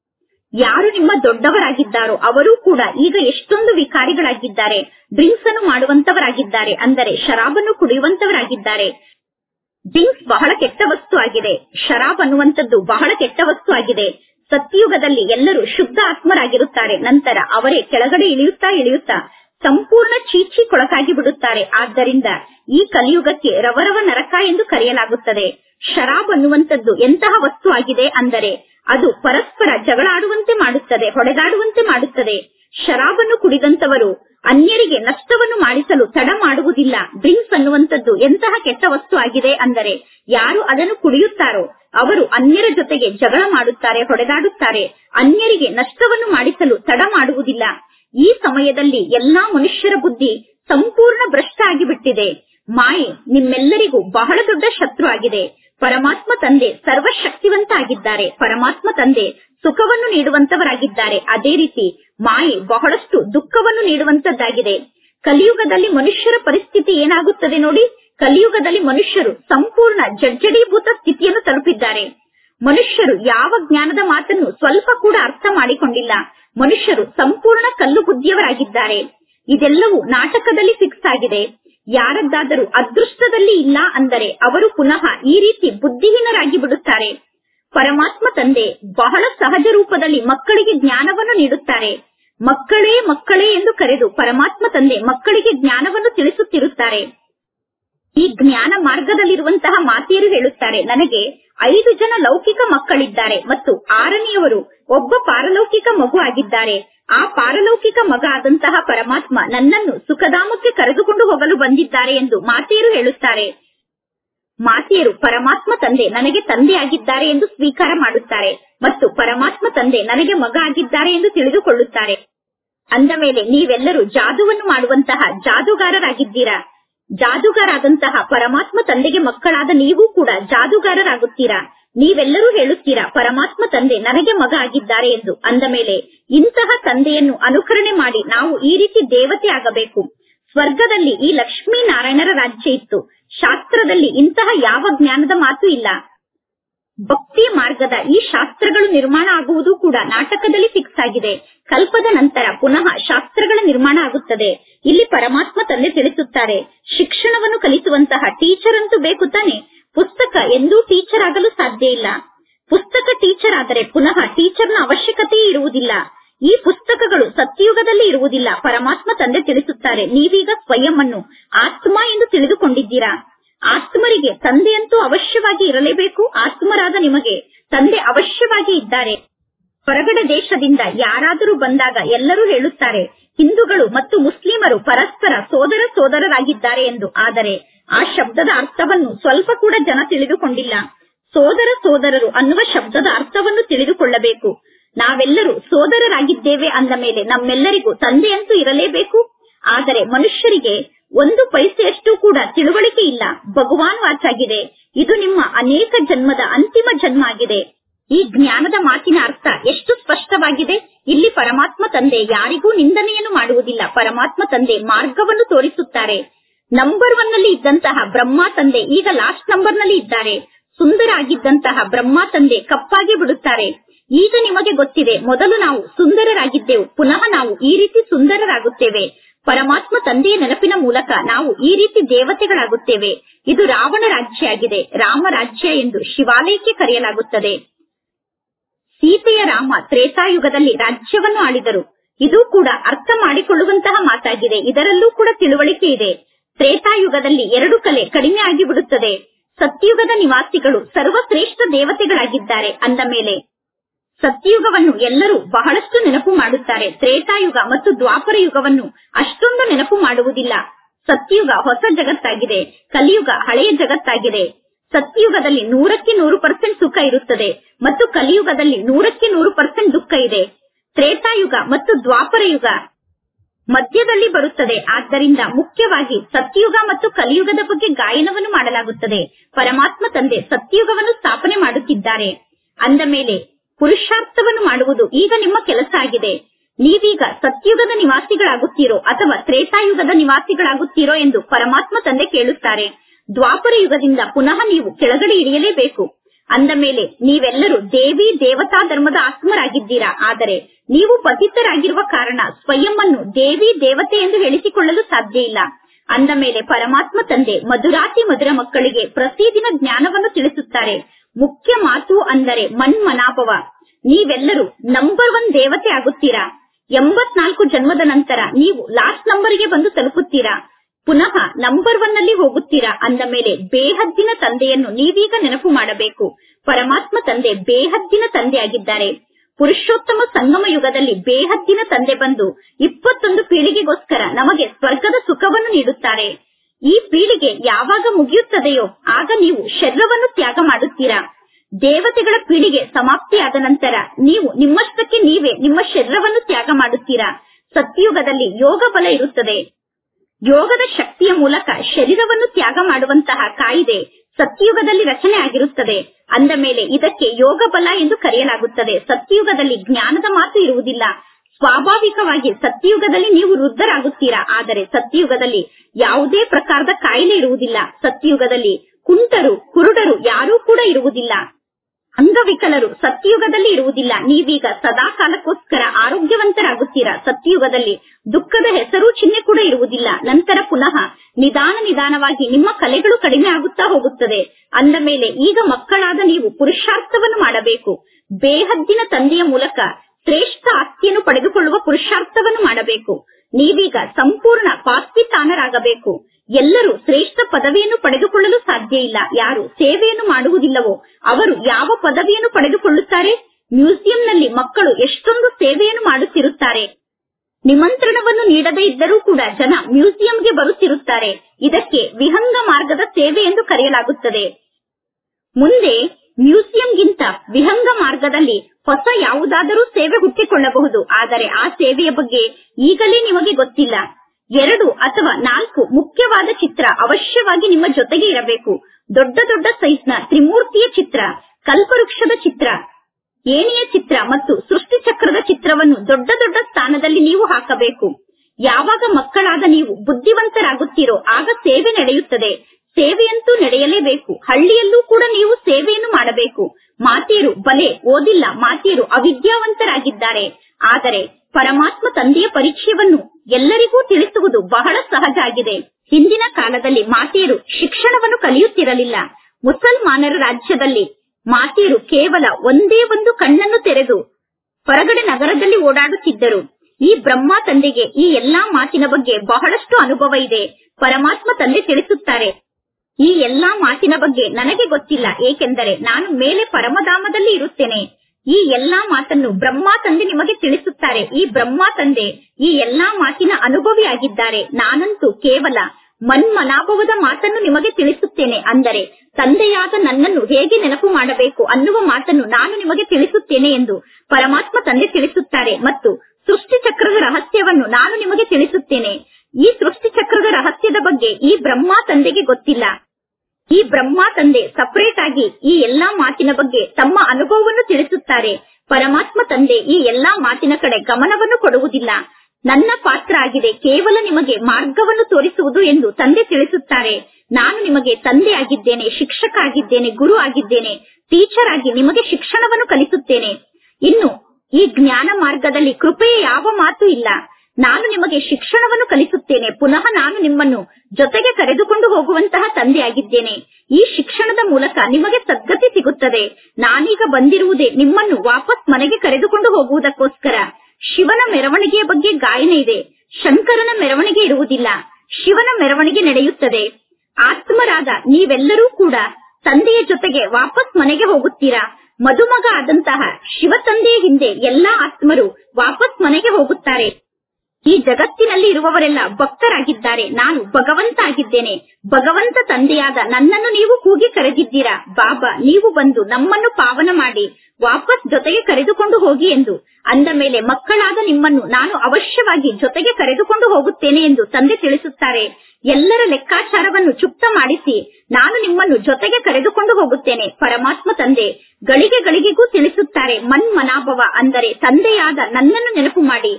Speaker 1: ಯಾರು ನಿಮ್ಮ ದೊಡ್ಡವರಾಗಿದ್ದಾರೋ ಅವರೂ ಕೂಡ ಈಗ ಎಷ್ಟೊಂದು ವಿಕಾರಿಗಳಾಗಿದ್ದಾರೆ. ಡ್ರಿಂಕ್ಸ್ ಅನ್ನು ಮಾಡುವಂತವರಾಗಿದ್ದಾರೆ, ಅಂದರೆ ಶರಾಬನ್ನು ಕುಡಿಯುವಂತವರಾಗಿದ್ದಾರೆ. ಡ್ರಿಂಕ್ಸ್ ಬಹಳ ಕೆಟ್ಟ ವಸ್ತು ಆಗಿದೆ. ಶರಾಬ್ ಅನ್ನುವಂಥದ್ದು ಬಹಳ ಕೆಟ್ಟ ವಸ್ತು ಆಗಿದೆ. ಸತ್ಯಯುಗದಲ್ಲಿ ಎಲ್ಲರೂ ಶುದ್ಧ ಆತ್ಮರಾಗಿರುತ್ತಾರೆ. ನಂತರ ಅವರೇ ಕೆಳಗಡೆ ಇಳಿಯುತ್ತಾ ಇಳಿಯುತ್ತಾ ಸಂಪೂರ್ಣ ಚೀಚಿ ಕೊಳಕಾಗಿ ಬಿಡುತ್ತಾರೆ. ಆದ್ದರಿಂದ ಈ ಕಲಿಯುಗಕ್ಕೆ ರವರವ ನರಕ ಎಂದು ಕರೆಯಲಾಗುತ್ತದೆ. ಶರಾಬ್ ಅನ್ನುವಂಥದ್ದು ಎಂತಹ ವಸ್ತು ಆಗಿದೆ ಅಂದರೆ ಅದು ಪರಸ್ಪರ ಜಗಳಾಡುವಂತೆ ಮಾಡುತ್ತದೆ, ಹೊಡೆದಾಡುವಂತೆ ಮಾಡುತ್ತದೆ. ಶರಾಬನ್ನು ಕುಡಿದಂತವರು ಅನ್ಯರಿಗೆ ನಷ್ಟವನ್ನು ಮಾಡಿಸಲು ತಡ ಮಾಡುವುದಿಲ್ಲ. ಡ್ರಿಂಕ್ಸ್ ಅನ್ನುವಂಥದ್ದು ಎಂತಹ ಕೆಟ್ಟ ವಸ್ತು ಆಗಿದೆ ಅಂದರೆ ಯಾರು ಅದನ್ನು ಕುಡಿಯುತ್ತಾರೋ ಅವರು ಅನ್ಯರ ಜೊತೆಗೆ ಜಗಳ ಮಾಡುತ್ತಾರೆ, ಹೊಡೆದಾಡುತ್ತಾರೆ. ಅನ್ಯರಿಗೆ ನಷ್ಟವನ್ನು ಮಾಡಿಸಲು ತಡ ಮಾಡುವುದಿಲ್ಲ. ಈ ಸಮಯದಲ್ಲಿ ಎಲ್ಲಾ ಮನುಷ್ಯರ ಬುದ್ಧಿ ಸಂಪೂರ್ಣ ಭ್ರಷ್ಟ ಆಗಿಬಿಟ್ಟಿದೆ. ಮಾಯೆ ನಿಮ್ಮೆಲ್ಲರಿಗೂ ಬಹಳ ದೊಡ್ಡ ಶತ್ರು ಆಗಿದೆ. ಪರಮಾತ್ಮ ತಂದೆ ಸರ್ವಶಕ್ತಿವಂತ ಆಗಿದ್ದಾರೆ. ಪರಮಾತ್ಮ ತಂದೆ ಸುಖವನ್ನು ನೀಡುವಂತವರಾಗಿದ್ದಾರೆ. ಅದೇ ರೀತಿ ಮಾಯೆ ಬಹಳಷ್ಟು ದುಃಖವನ್ನು ನೀಡುವಂತದ್ದಾಗಿದೆ. ಕಲಿಯುಗದಲ್ಲಿ ಮನುಷ್ಯರ ಪರಿಸ್ಥಿತಿ ಏನಾಗುತ್ತದೆ ನೋಡಿ. ಕಲಿಯುಗದಲ್ಲಿ ಮನುಷ್ಯರು ಸಂಪೂರ್ಣ ಜಡ್ಜಡೀಭೂತ ಸ್ಥಿತಿಯನ್ನು ತಲುಪಿದ್ದಾರೆ. ಮನುಷ್ಯರು ಯಾವ ಜ್ಞಾನದ ಮಾತನ್ನು ಸ್ವಲ್ಪ ಕೂಡ ಅರ್ಥ ಮಾಡಿಕೊಂಡಿಲ್ಲ. ಮನುಷ್ಯರು ಸಂಪೂರ್ಣ ಕಲ್ಲು ಬುದ್ಧಿಯವರಾಗಿದ್ದಾರೆ. ಇದೆಲ್ಲವೂ ನಾಟಕದಲ್ಲಿ ಫಿಕ್ಸ್ ಆಗಿದೆ. ಯಾರದ್ದಾದರೂ ಅದೃಷ್ಟದಲ್ಲಿ ಇಲ್ಲ ಅಂದರೆ ಅವರು ಪುನಃ ಈ ರೀತಿ ಬುದ್ಧಿಹೀನರಾಗಿ ಬಿಡುತ್ತಾರೆ. ಪರಮಾತ್ಮ ತಂದೆ ಬಹಳ ಸಹಜ ರೂಪದಲ್ಲಿ ಮಕ್ಕಳಿಗೆ ಜ್ಞಾನವನ್ನು ನೀಡುತ್ತಾರೆ. ಮಕ್ಕಳೇ ಮಕ್ಕಳೇ ಎಂದು ಕರೆದು ಪರಮಾತ್ಮ ತಂದೆ ಮಕ್ಕಳಿಗೆ ಜ್ಞಾನವನ್ನು ತಿಳಿಸುತ್ತಿರುತ್ತಾರೆ. ಈ ಜ್ಞಾನ ಮಾರ್ಗದಲ್ಲಿರುವಂತಹ ಮಾತೆಯರು ಹೇಳುತ್ತಾರೆ, ನನಗೆ ಐದು ಜನ ಲೌಕಿಕ ಮಕ್ಕಳಿದ್ದಾರೆ ಮತ್ತು ಆರನೆಯವರು ಒಬ್ಬ ಪಾರಲೌಕಿಕ ಮಗು ಆಗಿದ್ದಾರೆ. ಆ ಪಾರಲೌಕಿಕ ಮಗ ಆದಂತಹ ಪರಮಾತ್ಮ ನನ್ನನ್ನು ಸುಖಧಾಮಕ್ಕೆ ಕರೆದುಕೊಂಡು ಹೋಗಲು ಬಂದಿದ್ದಾರೆ ಎಂದು ಮಾತೆಯರು ಹೇಳುತ್ತಾರೆ. ಮಾತೆಯರು ಪರಮಾತ್ಮ ತಂದೆ ನನಗೆ ತಂದೆ ಆಗಿದ್ದಾರೆ ಎಂದು ಸ್ವೀಕಾರ ಮಾಡುತ್ತಾರೆ ಮತ್ತು ಪರಮಾತ್ಮ ತಂದೆ ನನಗೆ ಮಗ ಆಗಿದ್ದಾರೆ ಎಂದು ತಿಳಿದುಕೊಳ್ಳುತ್ತಾರೆ. ಅಂದ ಮೇಲೆ ನೀವೆಲ್ಲರೂ ಜಾದುವನ್ನು ಮಾಡುವಂತಹ ಜಾದುಗಾರರಾಗಿದ್ದೀರಾ. ಜಾದುಗಾರಾದಂತಹ ಪರಮಾತ್ಮ ತಂದೆಗೆ ಮಕ್ಕಳಾದ ನೀವು ಕೂಡ ಜಾದುಗಾರರಾಗುತ್ತೀರಾ. ನೀವೆಲ್ಲರೂ ಹೇಳುತ್ತೀರಾ ಪರಮಾತ್ಮ ತಂದೆ ನನಗೆ ಮಗ ಆಗಿದ್ದಾರೆ ಎಂದು. ಅಂದ ಮೇಲೆ ಇಂತಹ ತಂದೆಯನ್ನು ಅನುಕರಣೆ ಮಾಡಿ ನಾವು ಈ ರೀತಿ ದೇವತೆ ಆಗಬೇಕು. ಸ್ವರ್ಗದಲ್ಲಿ ಈ ಲಕ್ಷ್ಮೀ ನಾರಾಯಣರ ರಾಜ್ಯ ಇತ್ತು. ಶಾಸ್ತ್ರದಲ್ಲಿ ಇಂತಹ ಯಾವ ಜ್ಞಾನದ ಮಾತು ಇಲ್ಲ. ಭಕ್ತಿ ಮಾರ್ಗದ ಈ ಶಾಸ್ತ್ರಗಳು ನಿರ್ಮಾಣ ಆಗುವುದು ಕೂಡ ನಾಟಕದಲ್ಲಿ ಫಿಕ್ಸ್ ಆಗಿದೆ. ಕಲ್ಪದ ನಂತರ ಪುನಃ ಶಾಸ್ತ್ರಗಳ ನಿರ್ಮಾಣ ಆಗುತ್ತದೆ. ಇಲ್ಲಿ ಪರಮಾತ್ಮ ತಂದೆ ತಿಳಿಸುತ್ತಾರೆ, ಶಿಕ್ಷಣವನ್ನು ಕಲಿಸುವಂತಹ ಟೀಚರ್ ಅಂತೂ ಬೇಕು ತಾನೆ. ಪುಸ್ತಕ ಎಂದೂ ಟೀಚರ್ ಆಗಲು ಸಾಧ್ಯ ಇಲ್ಲ. ಪುಸ್ತಕ ಟೀಚರ್ ಆದರೆ ಪುನಃ ಟೀಚರ್ನ ಅವಶ್ಯಕತೆಯೇ ಇರುವುದಿಲ್ಲ. ಈ ಪುಸ್ತಕಗಳು ಸತ್ಯಯುಗದಲ್ಲಿ ಇರುವುದಿಲ್ಲ. ಪರಮಾತ್ಮ ತಂದೆ ತಿಳಿಸುತ್ತಾರೆ, ನೀವೀಗ ಸ್ವಯಂ ಅನ್ನು ಆತ್ಮ ಎಂದು ತಿಳಿದುಕೊಂಡಿದ್ದೀರಾ. ಆತ್ಮರಿಗೆ ತಂದೆಯಂತೂ ಅವಶ್ಯವಾಗಿ ಇರಲೇಬೇಕು. ಆತ್ಮರಾದ ನಿಮಗೆ ತಂದೆ ಅವಶ್ಯವಾಗಿ ಇದ್ದಾರೆ. ಹೊರಗಡೆ ದೇಶದಿಂದ ಯಾರಾದರೂ ಬಂದಾಗ ಎಲ್ಲರೂ ಹೇಳುತ್ತಾರೆ ಹಿಂದೂಗಳು ಮತ್ತು ಮುಸ್ಲಿಮರು ಪರಸ್ಪರ ಸೋದರ ಸೋದರರಾಗಿದ್ದಾರೆ ಎಂದು. ಆದರೆ ಆ ಶಬ್ದದ ಅರ್ಥವನ್ನು ಸ್ವಲ್ಪ ಕೂಡ ಜನ ತಿಳಿದುಕೊಂಡಿಲ್ಲ. ಸೋದರ ಸೋದರರು ಅನ್ನುವ ಶಬ್ದದ ಅರ್ಥವನ್ನು ತಿಳಿದುಕೊಳ್ಳಬೇಕು. ನಾವೆಲ್ಲರೂ ಸೋದರರಾಗಿದ್ದೇವೆ ಅಂದ ಮೇಲೆ ನಮ್ಮೆಲ್ಲರಿಗೂ ತಂದೆಯಂತೂ ಇರಲೇಬೇಕು. ಆದರೆ ಮನುಷ್ಯರಿಗೆ ಒಂದು ಪೈಸೆಯಷ್ಟು ಕೂಡ ತಿಳುವಳಿಕೆ ಇಲ್ಲ. ಭಗವಾನ್ ವಾಚಾಗಿದೆ, ಇದು ನಿಮ್ಮ ಅನೇಕ ಜನ್ಮದ ಅಂತಿಮ ಜನ್ಮ ಆಗಿದೆ. ಈ ಜ್ಞಾನದ ಮಾತಿನ ಅರ್ಥ ಎಷ್ಟು ಸ್ಪಷ್ಟವಾಗಿದೆ. ಇಲ್ಲಿ ಪರಮಾತ್ಮ ತಂದೆ ಯಾರಿಗೂ ನಿಂದನೆಯನ್ನು ಮಾಡುವುದಿಲ್ಲ. ಪರಮಾತ್ಮ ತಂದೆ ಮಾರ್ಗವನ್ನು ತೋರಿಸುತ್ತಾರೆ. ನಂಬರ್ ಒನ್ ನಲ್ಲಿ ಇದ್ದಂತಹ ಬ್ರಹ್ಮ ತಂದೆ ಈಗ ಲಾಸ್ಟ್ ನಂಬರ್ ನಲ್ಲಿ ಇದ್ದಾರೆ. ಸುಂದರ ಆಗಿದ್ದಂತಹ ಬ್ರಹ್ಮ ತಂದೆ ಕಪ್ಪಾಗಿ ಬಿಡುತ್ತಾರೆ. ಈಗ ನಿಮಗೆ ಗೊತ್ತಿದೆ, ಮೊದಲು ನಾವು ಸುಂದರರಾಗಿದ್ದೆವು, ಪುನಃ ನಾವು ಈ ರೀತಿ ಸುಂದರರಾಗುತ್ತೇವೆ. ಪರಮಾತ್ಮ ತಂದೆಯ ನೆನಪಿನ ಮೂಲಕ ನಾವು ಈ ರೀತಿ ದೇವತೆಗಳಾಗುತ್ತೇವೆ. ಇದು ರಾವಣ ರಾಜ್ಯ ಆಗಿದೆ. ರಾಮ ರಾಜ್ಯ ಎಂದು ಶಿವಾಲಯಕ್ಕೆ ಕರೆಯಲಾಗುತ್ತದೆ. ಸೀತೆಯ ರಾಮ ತ್ರೇತಾಯುಗದಲ್ಲಿ ರಾಜ್ಯವನ್ನು ಆಳಿದರು. ಇದು ಕೂಡ ಅರ್ಥ ಮಾಡಿಕೊಳ್ಳುವಂತಹ ಮಾತಾಗಿದೆ. ಇದರಲ್ಲೂ ಕೂಡ ತಿಳುವಳಿಕೆ ಇದೆ. ತ್ರೇತಾಯುಗದಲ್ಲಿ ಎರಡು ಕಲೆ ಕಡಿಮೆ ಆಗಿಬಿಡುತ್ತದೆ. ಸತ್ಯುಗದ ನಿವಾಸಿಗಳು ಸರ್ವಶ್ರೇಷ್ಠ ದೇವತೆಗಳಾಗಿದ್ದಾರೆ. ಅಂದ ಮೇಲೆ ಸತ್ಯುಗವನ್ನು ಎಲ್ಲರೂ ಬಹಳಷ್ಟು ನೆನಪು ಮಾಡುತ್ತಾರೆ. ತ್ರೇತಾಯುಗ ಮತ್ತು ದ್ವಾಪರ ಯುಗವನ್ನು ಅಷ್ಟೊಂದು ನೆನಪು ಮಾಡುವುದಿಲ್ಲ. ಸತ್ಯುಗ ಹೊಸ ಜಗತ್ತಾಗಿದೆ, ಕಲಿಯುಗ ಹಳೆಯ ಜಗತ್ತಾಗಿದೆ. ಸತ್ಯುಗದಲ್ಲಿ ನೂರಕ್ಕೆ ನೂರು ಪರ್ಸೆಂಟ್ ಸುಖ ಇರುತ್ತದೆ ಮತ್ತು ಕಲಿಯುಗದಲ್ಲಿ ನೂರಕ್ಕೆ ನೂರು ಪರ್ಸೆಂಟ್ ದುಃಖ ಇದೆ. ತ್ರೇತಾಯುಗ ಮತ್ತು ದ್ವಾಪರ ಯುಗ ಮಧ್ಯದಲ್ಲಿ ಬರುತ್ತದೆ. ಆದ್ದರಿಂದ ಮುಖ್ಯವಾಗಿ ಸತ್ಯುಗ ಮತ್ತು ಕಲಿಯುಗದ ಬಗ್ಗೆ ಗಾಯನವನ್ನು ಮಾಡಲಾಗುತ್ತದೆ. ಪರಮಾತ್ಮ ತಂದೆ ಸತ್ಯುಗವನ್ನು ಸ್ಥಾಪನೆ ಮಾಡುತ್ತಿದ್ದಾರೆ. ಅಂದ ಮೇಲೆ ಪುರುಷಾರ್ಥವನ್ನು ಮಾಡುವುದು ಈಗ ನಿಮ್ಮ ಕೆಲಸ ಆಗಿದೆ. ನೀವೀಗ ಸತ್ಯುಗದ ನಿವಾಸಿಗಳಾಗುತ್ತೀರೋ ಅಥವಾ ತ್ರೇತಾಯುಗದ ನಿವಾಸಿಗಳಾಗುತ್ತೀರೋ ಎಂದು ಪರಮಾತ್ಮ ತಂದೆ ಕೇಳುತ್ತಾರೆ. ದ್ವಾಪರ ಯುಗದಿಂದ ಪುನಃ ನೀವು ಕೆಳಗಡೆ ಇಳಿಯಲೇಬೇಕು. ಅಂದ ಮೇಲೆ ನೀವೆಲ್ಲರೂ ದೇವಿ ದೇವತಾ ಧರ್ಮದ ಆತ್ಮರಾಗಿದ್ದೀರಾ. ಆದರೆ ನೀವು ಪತಿತರಾಗಿರುವ ಕಾರಣ ಸ್ವಯಂ ಅನ್ನು ದೇವಿ ದೇವತೆ ಎಂದು ಹೇಳಿಸಿಕೊಳ್ಳಲು ಸಾಧ್ಯ ಇಲ್ಲ. ಅಂದ ಮೇಲೆ ಪರಮಾತ್ಮ ತಂದೆ ಮಧುರಾತಿ ಮಧುರ ಮಕ್ಕಳಿಗೆ ಪ್ರತಿದಿನ ಜ್ಞಾನವನ್ನು ತಿಳಿಸುತ್ತಾರೆ. ಮುಖ್ಯ ಮಾತು ಅಂದರೆ ಮನ್ಮನಾಭವ. ನೀವೆಲ್ಲರೂ ನಂಬರ್ ಒನ್ ದೇವತೆ ಆಗುತ್ತೀರಾ. ಎಂಬತ್ನಾಲ್ಕು ಜನ್ಮದ ನಂತರ ನೀವು ಲಾಸ್ಟ್ ನಂಬರ್ಗೆ ಬಂದು ತಲುಪುತ್ತೀರಾ. ಪುನಃ ನಂಬರ್ ಒನ್ ನಲ್ಲಿ ಹೋಗುತ್ತೀರಾ. ಅಂದ ಮೇಲೆ ಬೇಹದ್ದಿನ ತಂದೆಯನ್ನು ನೀವೀಗ ನೆನಪು ಮಾಡಬೇಕು. ಪರಮಾತ್ಮ ತಂದೆ ಬೇಹದ್ದಿನ ತಂದೆ ಆಗಿದ್ದಾರೆ. ಪುರುಷೋತ್ತಮ ಸಂಗಮ ಯುಗದಲ್ಲಿ ಬೇಹದ್ದಿನ ತಂದೆ ಬಂದು ಇಪ್ಪತ್ತೊಂದು ಪೀಳಿಗೆಗೋಸ್ಕರ ನಮಗೆ ಸ್ವರ್ಗದ ಸುಖವನ್ನು ನೀಡುತ್ತಾರೆ. ಈ ಪೀಳಿಗೆ ಯಾವಾಗ ಮುಗಿಯುತ್ತದೆಯೋ ಆಗ ನೀವು ಶರೀರವನ್ನು ತ್ಯಾಗ ಮಾಡುತ್ತೀರಾ. ದೇವತೆಗಳ ಪೀಳಿಗೆ ಸಮಾಪ್ತಿಯಾದ ನಂತರ ನೀವು ನಿಮ್ಮಷ್ಟಕ್ಕೆ ನೀವೇ ನಿಮ್ಮ ಶರೀರವನ್ನು ತ್ಯಾಗ ಮಾಡುತ್ತೀರಾ. ಸತ್ಯುಗದಲ್ಲಿ ಯೋಗ ಬಲ ಇರುತ್ತದೆ. ಯೋಗದ ಶಕ್ತಿಯ ಮೂಲಕ ಶರೀರವನ್ನು ತ್ಯಾಗ ಮಾಡುವಂತಹ ಕಾಯಿದೆ ಸತ್ಯುಗದಲ್ಲಿ ರಚನೆ ಆಗಿರುತ್ತದೆ. ಅಂದ ಮೇಲೆ ಇದಕ್ಕೆ ಯೋಗ ಬಲ ಎಂದು ಕರೆಯಲಾಗುತ್ತದೆ. ಸತ್ಯುಗದಲ್ಲಿ ಜ್ಞಾನದ ಮಾತು ಇರುವುದಿಲ್ಲ. ಸ್ವಾಭಾವಿಕವಾಗಿ ಸತ್ಯುಗದಲ್ಲಿ ನೀವು ವೃದ್ಧರಾಗುತ್ತೀರಾ. ಆದರೆ ಸತ್ಯುಗದಲ್ಲಿ ಯಾವುದೇ ಪ್ರಕಾರದ ಕಾಯಿಲೆ ಇರುವುದಿಲ್ಲ. ಸತ್ಯುಗದಲ್ಲಿ ಕುಂಟರು ಕುರುಡರು ಯಾರೂ ಕೂಡ ಇರುವುದಿಲ್ಲ. ಅಂಗವಿಕಲರು ಸತ್ಯುಗದಲ್ಲಿ ಇರುವುದಿಲ್ಲ. ನೀವೀಗ ಸದಾ ಕಾಲಕ್ಕೋಸ್ಕರ ಆರೋಗ್ಯವಂತರಾಗುತ್ತೀರಾ. ಸತ್ಯುಗದಲ್ಲಿ ದುಃಖದ ಹೆಸರು ಚಿಹ್ನೆ ಕೂಡ ಇರುವುದಿಲ್ಲ. ನಂತರ ಪುನಃ ನಿಧಾನ ನಿಧಾನವಾಗಿ ನಿಮ್ಮ ಕಲೆಗಳು ಕಡಿಮೆ ಆಗುತ್ತಾ ಹೋಗುತ್ತದೆ. ಅಂದ ಮೇಲೆ ಈಗ ಮಕ್ಕಳಾದ ನೀವು ಪುರುಷಾರ್ಥವನ್ನು ಮಾಡಬೇಕು. ಬೇಹದ್ದಿನ ತಂದೆಯ ಮೂಲಕ ಶ್ರೇಷ್ಠ ಆಸ್ತಿಯನ್ನು ಪಡೆದುಕೊಳ್ಳುವ ಪುರುಷಾರ್ಥವನ್ನು ಮಾಡಬೇಕು. ನೀವೀಗ ಸಂಪೂರ್ಣ ಪಾಸ್ತಿತಾನರಾಗಬೇಕು. ಎಲ್ಲರೂ ಶ್ರೇಷ್ಠ ಪದವಿಯನ್ನು ಪಡೆದುಕೊಳ್ಳಲು ಸಾಧ್ಯ ಇಲ್ಲ. ಯಾರು ಸೇವೆಯನ್ನು ಮಾಡುವುದಿಲ್ಲವೋ ಅವರು ಯಾವ ಪದವಿಯನ್ನು ಪಡೆದುಕೊಳ್ಳುತ್ತಾರೆ? ಮ್ಯೂಸಿಯಂನಲ್ಲಿ ಮಕ್ಕಳು ಎಷ್ಟೊಂದು ಸೇವೆಯನ್ನು ಮಾಡುತ್ತಿರುತ್ತಾರೆ. ನಿಮಂತ್ರಣವನ್ನು ನೀಡದೇ ಇದ್ದರೂ ಕೂಡ ಜನ ಮ್ಯೂಸಿಯಂಗೆ ಬರುತ್ತಿರುತ್ತಾರೆ. ಇದಕ್ಕೆ ವಿಹಂಗ ಮಾರ್ಗದ ಸೇವೆ ಎಂದು ಕರೆಯಲಾಗುತ್ತದೆ. ಮುಂದೆ ಮ್ಯೂಸಿಯಂಗಿಂತ ವಿಹಂಗ ಮಾರ್ಗದಲ್ಲಿ ಹೊಸ ಯಾವುದಾದರೂ ಸೇವೆ ಹುಟ್ಟಿಕೊಳ್ಳಬಹುದು. ಆದರೆ ಆ ಸೇವೆಯ ಬಗ್ಗೆ ಈಗಲೇ ನಿಮಗೆ ಗೊತ್ತಿಲ್ಲ. ಎರಡು ಅಥವಾ ನಾಲ್ಕು ಮುಖ್ಯವಾದ ಚಿತ್ರ ಅವಶ್ಯವಾಗಿ ನಿಮ್ಮ ಜೊತೆಗೆ ಇರಬೇಕು. ದೊಡ್ಡ ದೊಡ್ಡ ಸೈಜ್ನ ತ್ರಿಮೂರ್ತಿಯ ಚಿತ್ರ, ಕಲ್ಪವೃಕ್ಷದ ಚಿತ್ರ, ಏಣಿಯ ಚಿತ್ರ ಮತ್ತು ಸೃಷ್ಟಿ ಚಕ್ರದ ಚಿತ್ರವನ್ನು ದೊಡ್ಡ ದೊಡ್ಡ ಸ್ಥಾನದಲ್ಲಿ ನೀವು ಹಾಕಬೇಕು. ಯಾವಾಗ ಮಕ್ಕಳಾದ ನೀವು ಬುದ್ಧಿವಂತರಾಗುತ್ತೀರೋ ಆಗ ಸೇವೆ ನಡೆಯುತ್ತದೆ. ಸೇವೆಯಂತೂ ನಡೆಯಲೇಬೇಕು. ಹಳ್ಳಿಯಲ್ಲೂ ಕೂಡ ನೀವು ಸೇವೆಯನ್ನು ಮಾಡಬೇಕು. ಮಾತೆಯರು ಬಲೆ ಓದಿಲ್ಲ, ಮಾತೆಯರು ಅವಿದ್ಯಾವಂತರಾಗಿದ್ದಾರೆ. ಆದರೆ ಪರಮಾತ್ಮ ತಂದೆಯ ಪರಿಚಯವನ್ನು ಎಲ್ಲರಿಗೂ ತಿಳಿಸುವುದು ಬಹಳ ಸಹಜ ಆಗಿದೆ. ಹಿಂದಿನ ಕಾಲದಲ್ಲಿ ಮಾತೆಯರು ಶಿಕ್ಷಣವನ್ನು ಕಲಿಯುತ್ತಿರಲಿಲ್ಲ. ಮುಸಲ್ಮಾನರ ರಾಜ್ಯದಲ್ಲಿ ಮಾತೆಯರು ಕೇವಲ ಒಂದೇ ಒಂದು ಕಣ್ಣನ್ನು ತೆರೆದು ಹೊರಗಡೆ ನಗರದಲ್ಲಿ ಓಡಾಡುತ್ತಿದ್ದರು. ಈ ಬ್ರಹ್ಮ ತಂದೆಗೆ ಈ ಎಲ್ಲಾ ಮಾತಿನ ಬಗ್ಗೆ ಬಹಳಷ್ಟು ಅನುಭವ ಇದೆ. ಪರಮಾತ್ಮ ತಂದೆ ತಿಳಿಸುತ್ತಾರೆ, ಈ ಎಲ್ಲಾ ಮಾತಿನ ಬಗ್ಗೆ ನನಗೆ ಗೊತ್ತಿಲ್ಲ, ಏಕೆಂದರೆ ನಾನು ಮೇಲೆ ಪರಮಧಾಮದಲ್ಲಿ ಇರುತ್ತೇನೆ. ಈ ಎಲ್ಲಾ ಮಾತನ್ನು ಬ್ರಹ್ಮ ತಂದೆ ನಿಮಗೆ ತಿಳಿಸುತ್ತಾರೆ. ಈ ಬ್ರಹ್ಮ ತಂದೆ ಈ ಎಲ್ಲಾ ಮಾತಿನ ಅನುಭವಿಯಾಗಿದ್ದಾರೆ. ನಾನಂತೂ ಕೇವಲ ಮನ್ಮನಾಭವದ ಮಾತನ್ನು ನಿಮಗೆ ತಿಳಿಸುತ್ತೇನೆ. ಅಂದರೆ ತಂದೆಯಾದ ನನ್ನನ್ನು ಹೇಗೆ ನೆನಪು ಮಾಡಬೇಕು ಅನ್ನುವ ಮಾತನ್ನು ನಾನು ನಿಮಗೆ ತಿಳಿಸುತ್ತೇನೆ ಎಂದು ಪರಮಾತ್ಮ ತಂದೆ ತಿಳಿಸುತ್ತಾರೆ. ಮತ್ತು ಸೃಷ್ಟಿ ಚಕ್ರದ ರಹಸ್ಯವನ್ನು ನಾನು ನಿಮಗೆ ತಿಳಿಸುತ್ತೇನೆ. ಈ ಸೃಷ್ಟಿ ಚಕ್ರದ ರಹಸ್ಯದ ಬಗ್ಗೆ ಈ ಬ್ರಹ್ಮ ತಂದೆಗೆ ಗೊತ್ತಿಲ್ಲ. ಈ ಬ್ರಹ್ಮ ತಂದೆ ಸಪರೇಟ್ ಆಗಿ ಈ ಎಲ್ಲಾ ಮಾತಿನ ಬಗ್ಗೆ ತಮ್ಮ ಅನುಭವವನ್ನು ತಿಳಿಸುತ್ತಾರೆ. ಪರಮಾತ್ಮ ತಂದೆ ಈ ಎಲ್ಲಾ ಮಾತಿನ ಕಡೆ ಗಮನವನ್ನು ಕೊಡುವುದಿಲ್ಲ. ನನ್ನ ಪಾತ್ರ ಆಗಿದೆ ಕೇವಲ ನಿಮಗೆ ಮಾರ್ಗವನ್ನು ತೋರಿಸುವುದು ಎಂದು ತಂದೆ ತಿಳಿಸುತ್ತಾರೆ. ನಾನು ನಿಮಗೆ ತಂದೆ ಆಗಿದ್ದೇನೆ, ಶಿಕ್ಷಕ ಆಗಿದ್ದೇನೆ, ಗುರು ಆಗಿದ್ದೇನೆ, ಟೀಚರ್ ಆಗಿ ನಿಮಗೆ ಶಿಕ್ಷಣವನ್ನು ಕಲಿಸುತ್ತೇನೆ. ಇನ್ನು ಈ ಜ್ಞಾನ ಮಾರ್ಗದಲ್ಲಿ ಕೃಪೆಯ ಯಾವ ಮಾತು ಇಲ್ಲ. ನಾನು ನಿಮಗೆ ಶಿಕ್ಷಣವನ್ನು ಕಲಿಸುತ್ತೇನೆ. ಪುನಃ ನಾನು ನಿಮ್ಮನ್ನು ಜೊತೆಗೆ ಕರೆದುಕೊಂಡು ಹೋಗುವಂತಹ ತಂದೆ ಆಗಿದ್ದೇನೆ. ಈ ಶಿಕ್ಷಣದ ಮೂಲಕ ನಿಮಗೆ ಸದ್ಗತಿ ಸಿಗುತ್ತದೆ. ನಾನೀಗ ಬಂದಿರುವುದೇ ನಿಮ್ಮನ್ನು ವಾಪಸ್ ಮನೆಗೆ ಕರೆದುಕೊಂಡು ಹೋಗುವುದಕ್ಕೋಸ್ಕರ. ಶಿವನ ಮೆರವಣಿಗೆಯ ಬಗ್ಗೆ ಗಾಯನ ಇದೆ. ಶಂಕರನ ಮೆರವಣಿಗೆ ಇರುವುದಿಲ್ಲ, ಶಿವನ ಮೆರವಣಿಗೆ ನಡೆಯುತ್ತದೆ. ಆತ್ಮರಾದ ನೀವೆಲ್ಲರೂ ಕೂಡ ತಂದೆಯ ಜೊತೆಗೆ ವಾಪಸ್ ಮನೆಗೆ ಹೋಗುತ್ತೀರಾ. ಮದುಮಗ ಆದಂತಹ ಶಿವ ತಂದೆಯ ಹಿಂದೆ ಎಲ್ಲಾ ಆತ್ಮರು ವಾಪಸ್ ಮನೆಗೆ ಹೋಗುತ್ತಾರೆ. ಈ ಜಗತ್ತಿನಲ್ಲಿ ಇರುವವರೆಲ್ಲ ಭಕ್ತರಾಗಿದ್ದಾರೆ. ನಾನು ಭಗವಂತ ಆಗಿದ್ದೇನೆ. ಭಗವಂತ ತಂದೆಯಾದ ನನ್ನನ್ನು ನೀವು ಕೂಗಿ ಕರೆದಿದ್ದೀರಾ. ಬಾಬಾ, ನೀವು ಬಂದು ನಮ್ಮನ್ನು ಪಾವನ ಮಾಡಿ ವಾಪಸ್ ಜೊತೆಗೆ ಕರೆದುಕೊಂಡು ಹೋಗಿ ಎಂದು ಅಂದ ಮೇಲೆ ಮಕ್ಕಳಾದ ನಿಮ್ಮನ್ನು ನಾನು ಅವಶ್ಯವಾಗಿ ಜೊತೆಗೆ ಕರೆದುಕೊಂಡು ಹೋಗುತ್ತೇನೆ ಎಂದು ತಂದೆ ತಿಳಿಸುತ್ತಾರೆ. ಎಲ್ಲರ ಲೆಕ್ಕಾಚಾರವನ್ನು ಚುಕ್ತ ಮಾಡಿಸಿ ನಾನು ನಿಮ್ಮನ್ನು ಜೊತೆಗೆ ಕರೆದುಕೊಂಡು ಹೋಗುತ್ತೇನೆ. ಪರಮಾತ್ಮ ತಂದೆ ಗಳಿಗೆ ಗಳಿಗೆಗೂ ತಿಳಿಸುತ್ತಾರೆ. ಮನ್ಮನಾಭವ ಅಂದರೆ ತಂದೆಯಾದ ನನ್ನನ್ನು ನೆನಪು ಮಾಡಿ.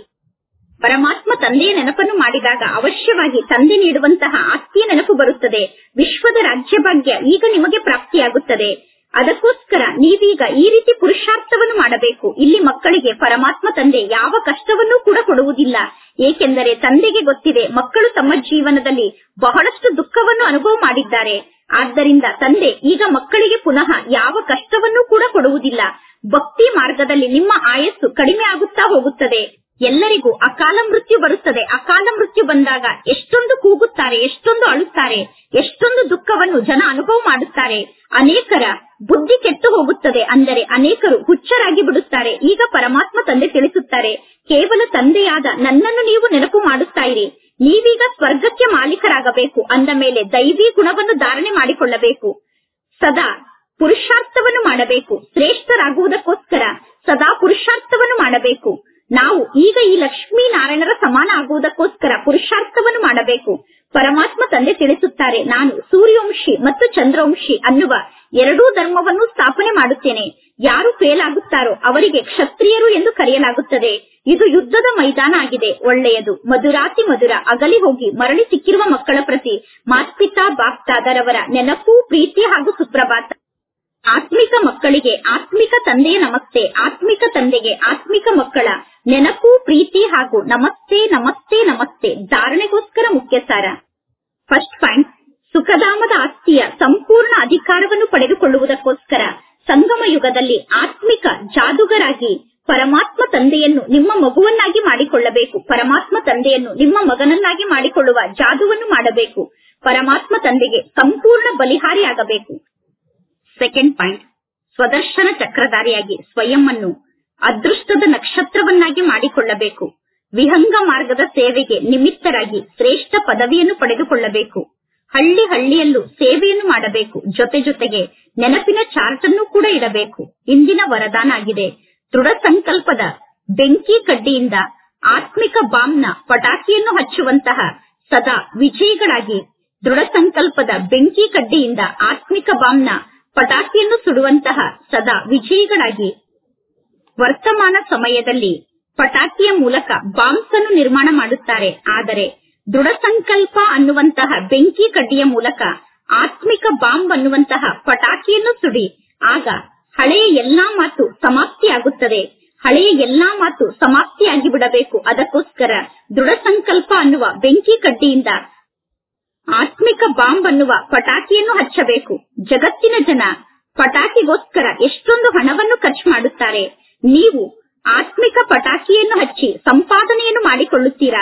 Speaker 1: ಪರಮಾತ್ಮ ತಂದೆಯ ನೆನಪನ್ನು ಮಾಡಿದಾಗ ಅವಶ್ಯವಾಗಿ ತಂದೆ ನೀಡುವಂತಹ ಆಸ್ತಿಯ ನೆನಪು ಬರುತ್ತದೆ. ವಿಶ್ವದ ರಾಜ್ಯಭಾಗ್ಯ ಈಗ ನಿಮಗೆ ಪ್ರಾಪ್ತಿಯಾಗುತ್ತದೆ. ಅದಕ್ಕೋಸ್ಕರ ನೀವೀಗ ಈ ರೀತಿ ಪುರುಷಾರ್ಥವನ್ನು ಮಾಡಬೇಕು. ಇಲ್ಲಿ ಮಕ್ಕಳಿಗೆ ಪರಮಾತ್ಮ ತಂದೆ ಯಾವ ಕಷ್ಟವನ್ನೂ ಕೂಡ ಕೊಡುವುದಿಲ್ಲ. ಏಕೆಂದರೆ ತಂದೆಗೆ ಗೊತ್ತಿದೆ ಮಕ್ಕಳು ತಮ್ಮ ಜೀವನದಲ್ಲಿ ಬಹಳಷ್ಟು ದುಃಖವನ್ನು ಅನುಭವ ಮಾಡಿದ್ದಾರೆ. ಆದ್ದರಿಂದ ತಂದೆ ಈಗ ಮಕ್ಕಳಿಗೆ ಪುನಃ ಯಾವ ಕಷ್ಟವನ್ನೂ ಕೂಡ ಕೊಡುವುದಿಲ್ಲ. ಭಕ್ತಿ ಮಾರ್ಗದಲ್ಲಿ ನಿಮ್ಮ ಆಯಸ್ಸು ಕಡಿಮೆ ಆಗುತ್ತಾ ಹೋಗುತ್ತದೆ. ಎಲ್ಲರಿಗೂ ಅಕಾಲ ಮೃತ್ಯು ಬರುತ್ತದೆ. ಅಕಾಲ ಮೃತ್ಯು ಬಂದಾಗ ಎಷ್ಟೊಂದು ಕೂಗುತ್ತಾರೆ, ಎಷ್ಟೊಂದು ಅಳುತ್ತಾರೆ, ಎಷ್ಟೊಂದು ದುಃಖವನ್ನು ಜನ ಅನುಭವ ಮಾಡುತ್ತಾರೆ. ಅನೇಕರ ಬುದ್ಧಿ ಕೆಟ್ಟು ಹೋಗುತ್ತದೆ. ಅಂದರೆ ಅನೇಕರು ಹುಚ್ಚರಾಗಿ ಬಿಡುತ್ತಾರೆ. ಈಗ ಪರಮಾತ್ಮ ತಂದೆ ತಿಳಿಸುತ್ತಾರೆ, ಕೇವಲ ತಂದೆಯಾದ ನನ್ನನ್ನು ನೀವು ನೆನಪು ಮಾಡುತ್ತಾ ಇರಿ. ನೀವೀಗ ಸ್ವರ್ಗಕ್ಕೆ ಮಾಲೀಕರಾಗಬೇಕು. ಅಂದ ಮೇಲೆ ದೈವಿ ಗುಣವನ್ನು ಧಾರಣೆ ಮಾಡಿಕೊಳ್ಳಬೇಕು. ಸದಾ ಪುರುಷಾರ್ಥವನ್ನು ಮಾಡಬೇಕು. ಶ್ರೇಷ್ಠರಾಗುವುದಕ್ಕೋಸ್ಕರ ಸದಾ ಪುರುಷಾರ್ಥವನ್ನು ಮಾಡಬೇಕು. ನಾವು ಈಗ ಈ ಲಕ್ಷ್ಮೀ ನಾರಾಯಣರ ಸಮಾನ ಆಗುವುದಕ್ಕೋಸ್ಕರ ಪುರುಷಾರ್ಥವನ್ನು ಮಾಡಬೇಕು. ಪರಮಾತ್ಮ ತಂದೆ ತಿಳಿಸುತ್ತಾರೆ, ನಾನು ಸೂರ್ಯವಂಶಿ ಮತ್ತು ಚಂದ್ರವಂಶಿ ಅನ್ನುವ ಎರಡೂ ಧರ್ಮವನ್ನು ಸ್ಥಾಪನೆ ಮಾಡುತ್ತೇನೆ. ಯಾರು ಫೇಲ್ ಆಗುತ್ತಾರೋ ಅವರಿಗೆ ಕ್ಷತ್ರಿಯರು ಎಂದು ಕರೆಯಲಾಗುತ್ತದೆ. ಇದು ಯುದ್ಧದ ಮೈದಾನ ಆಗಿದೆ. ಒಳ್ಳೆಯದು. ಮಧುರಾತಿ ಮಧುರ ಅಗಲಿ ಹೋಗಿ ಮರಳಿ ಸಿಕ್ಕಿರುವ ಮಕ್ಕಳ ಪ್ರತಿ ಮಾತ್ಪಿತಾ ಬಾಪ್ತಾದರವರ ನೆನಪು, ಪ್ರೀತಿ ಹಾಗೂ ಸುಪ್ರಭಾತ. ಆತ್ಮಿಕ ಮಕ್ಕಳಿಗೆ ಆತ್ಮಿಕ ತಂದೆಯ ನಮಸ್ತೆ. ಆತ್ಮಿಕ ತಂದೆಗೆ ಆತ್ಮಿಕ ಮಕ್ಕಳ ನೆನಪು, ಪ್ರೀತಿ ಹಾಗೂ ನಮಸ್ತೆ ನಮಸ್ತೆ ನಮಸ್ತೆ. ಧಾರಣೆಗೋಸ್ಕರ ಮುಖ್ಯ ಸಾರ. ಫಸ್ಟ್ ಪಾಯಿಂಟ್, ಸುಖಧಾಮದ ಆಸ್ತಿಯ ಸಂಪೂರ್ಣ ಅಧಿಕಾರವನ್ನು ಪಡೆದುಕೊಳ್ಳುವುದಕ್ಕೋಸ್ಕರ ಸಂಗಮ ಯುಗದಲ್ಲಿ ಆತ್ಮಿಕ ಜಾದುಗರಾಗಿ ಪರಮಾತ್ಮ ತಂದೆಯನ್ನು ನಿಮ್ಮ ಮಗುವನ್ನಾಗಿ ಮಾಡಿಕೊಳ್ಳಬೇಕು. ಪರಮಾತ್ಮ ತಂದೆಯನ್ನು ನಿಮ್ಮ ಮಗನನ್ನಾಗಿ ಮಾಡಿಕೊಳ್ಳುವ ಜಾದುವನ್ನು ಮಾಡಬೇಕು. ಪರಮಾತ್ಮ ತಂದೆಗೆ ಸಂಪೂರ್ಣ ಬಲಿಹಾರಿಯಾಗಬೇಕು. ಸೆಕೆಂಡ್ ಪಾಯಿಂಟ್, ಸ್ವದರ್ಶನ ಚಕ್ರಧಾರಿಯಾಗಿ ಸ್ವಯಂ ಅನ್ನು ಅದೃಷ್ಟದ ನಕ್ಷತ್ರವನ್ನಾಗಿ ಮಾಡಿಕೊಳ್ಳಬೇಕು. ವಿಹಂಗ ಮಾರ್ಗದ ಸೇವೆಗೆ ನಿಮಿತ್ತರಾಗಿ ಶ್ರೇಷ್ಠ ಪದವಿಯನ್ನು ಪಡೆದುಕೊಳ್ಳಬೇಕು. ಹಳ್ಳಿ ಹಳ್ಳಿಯಲ್ಲೂ ಸೇವೆಯನ್ನು ಮಾಡಬೇಕು. ಜೊತೆ ಜೊತೆಗೆ ನೆನಪಿನ ಚಾರ್ಟ್ ಅನ್ನು ಕೂಡ ಇಡಬೇಕು. ಇಂದಿನ ವರದಾನ ಆಗಿದೆ, ದೃಢ ಸಂಕಲ್ಪದ ಬೆಂಕಿ ಕಡ್ಡಿಯಿಂದ ಆತ್ಮಿಕ ಬಾಂಬ್ನ ಪಟಾಕಿಯನ್ನು ಹಚ್ಚುವಂತಹ ಸದಾ ವಿಜಯಿಗಳಾಗಿ, ದೃಢ ಸಂಕಲ್ಪದ ಬೆಂಕಿ ಕಡ್ಡಿಯಿಂದ ಆತ್ಮಿಕ ಬಾಂಬ್ನ ಪಟಾಕಿಯನ್ನು ಸುಡುವಂತಹ ಸದಾ ವಿಜಯಿಗಳಾಗಿ. ವರ್ತಮಾನ ಸಮಯದಲ್ಲಿ ಪಟಾಕಿಯ ಮೂಲಕ ಬಾಂಬ್ಸ್ ಅನ್ನು ನಿರ್ಮಾಣ ಮಾಡುತ್ತಾರೆ. ಆದರೆ ದೃಢ ಸಂಕಲ್ಪ ಅನ್ನುವಂತಹ ಬೆಂಕಿ ಕಡ್ಡಿಯ ಮೂಲಕ ಆತ್ಮಿಕ ಬಾಂಬ್ ಅನ್ನುವಂತಹ ಪಟಾಕಿಯನ್ನು ಸುಡಿ. ಆಗ ಹಳೆಯ ಎಲ್ಲಾ ಮಾತು ಸಮಾಪ್ತಿಯಾಗುತ್ತದೆ. ಹಳೆಯ ಎಲ್ಲಾ ಮಾತು ಸಮಾಪ್ತಿಯಾಗಿ ಬಿಡಬೇಕು. ಅದಕ್ಕೋಸ್ಕರ ದೃಢ ಸಂಕಲ್ಪ ಅನ್ನುವ ಬೆಂಕಿ ಕಡ್ಡಿಯಿಂದ ಆತ್ಮಿಕ ಬಾಂಬ್ ಅನ್ನುವ ಪಟಾಕಿಯನ್ನು ಹಚ್ಚಬೇಕು. ಜಗತ್ತಿನ ಜನ ಪಟಾಕಿಗೋಸ್ಕರ ಎಷ್ಟೊಂದು ಹಣವನ್ನು ಖರ್ಚು ಮಾಡುತ್ತಾರೆ. ನೀವು ಆತ್ಮಿಕ ಪಟಾಕಿಯನ್ನು ಹಚ್ಚಿ ಸಂಪಾದನೆಯನ್ನು ಮಾಡಿಕೊಳ್ಳುತ್ತೀರಾ?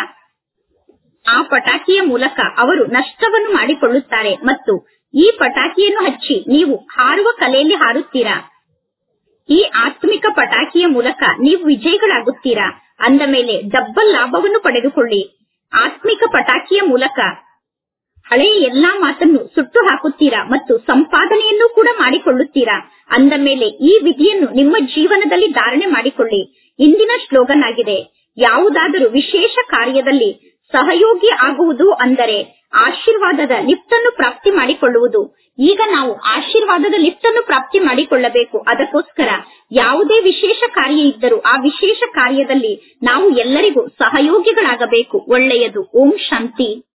Speaker 1: ಆ ಪಟಾಕಿಯ ಮೂಲಕ ಅವರು ನಷ್ಟವನ್ನು ಮಾಡಿಕೊಳ್ಳುತ್ತಾರೆ. ಮತ್ತು ಈ ಪಟಾಕಿಯನ್ನು ಹಚ್ಚಿ ನೀವು ಹಾರುವ ಕಲೆಯಲ್ಲಿ ಹಾರುತ್ತೀರಾ. ಈ ಆತ್ಮಿಕ ಪಟಾಕಿಯ ಮೂಲಕ ನೀವು ವಿಜಯಿಗಳಾಗುತ್ತೀರಾ. ಅಂದ ಮೇಲೆ ಡಬ್ಬಲ್ ಲಾಭವನ್ನು ಪಡೆದುಕೊಳ್ಳಿ. ಆತ್ಮಿಕ ಪಟಾಕಿಯ ಮೂಲಕ ಹಳೆಯ ಎಲ್ಲಾ ಮಾತನ್ನು ಸುಟ್ಟು ಹಾಕುತ್ತೀರಾ ಮತ್ತು ಸಂಪಾದನೆಯನ್ನು ಕೂಡ ಮಾಡಿಕೊಳ್ಳುತ್ತೀರಾ. ಅಂದ ಮೇಲೆ ಈ ವಿಧಿಯನ್ನು ನಿಮ್ಮ ಜೀವನದಲ್ಲಿ ಧಾರಣೆ ಮಾಡಿಕೊಳ್ಳಿ. ಇಂದಿನ ಸ್ಲೋಗನ್ ಆಗಿದೆ, ಯಾವುದಾದರೂ ವಿಶೇಷ ಕಾರ್ಯದಲ್ಲಿ ಸಹಯೋಗಿ ಆಗುವುದು ಅಂದರೆ ಆಶೀರ್ವಾದದ ಲಿಫ್ಟ್ ಅನ್ನು ಪ್ರಾಪ್ತಿ ಮಾಡಿಕೊಳ್ಳುವುದು. ಈಗ ನಾವು ಆಶೀರ್ವಾದದ ಲಿಫ್ಟ್ ಅನ್ನು ಪ್ರಾಪ್ತಿ ಮಾಡಿಕೊಳ್ಳಬೇಕು. ಅದಕ್ಕೋಸ್ಕರ ಯಾವುದೇ ವಿಶೇಷ ಕಾರ್ಯ ಇದ್ದರೂ ಆ ವಿಶೇಷ ಕಾರ್ಯದಲ್ಲಿ ನಾವು ಎಲ್ಲರಿಗೂ ಸಹಯೋಗಿಗಳಾಗಬೇಕು. ಒಳ್ಳೆಯದು. ಓಂ ಶಾಂತಿ.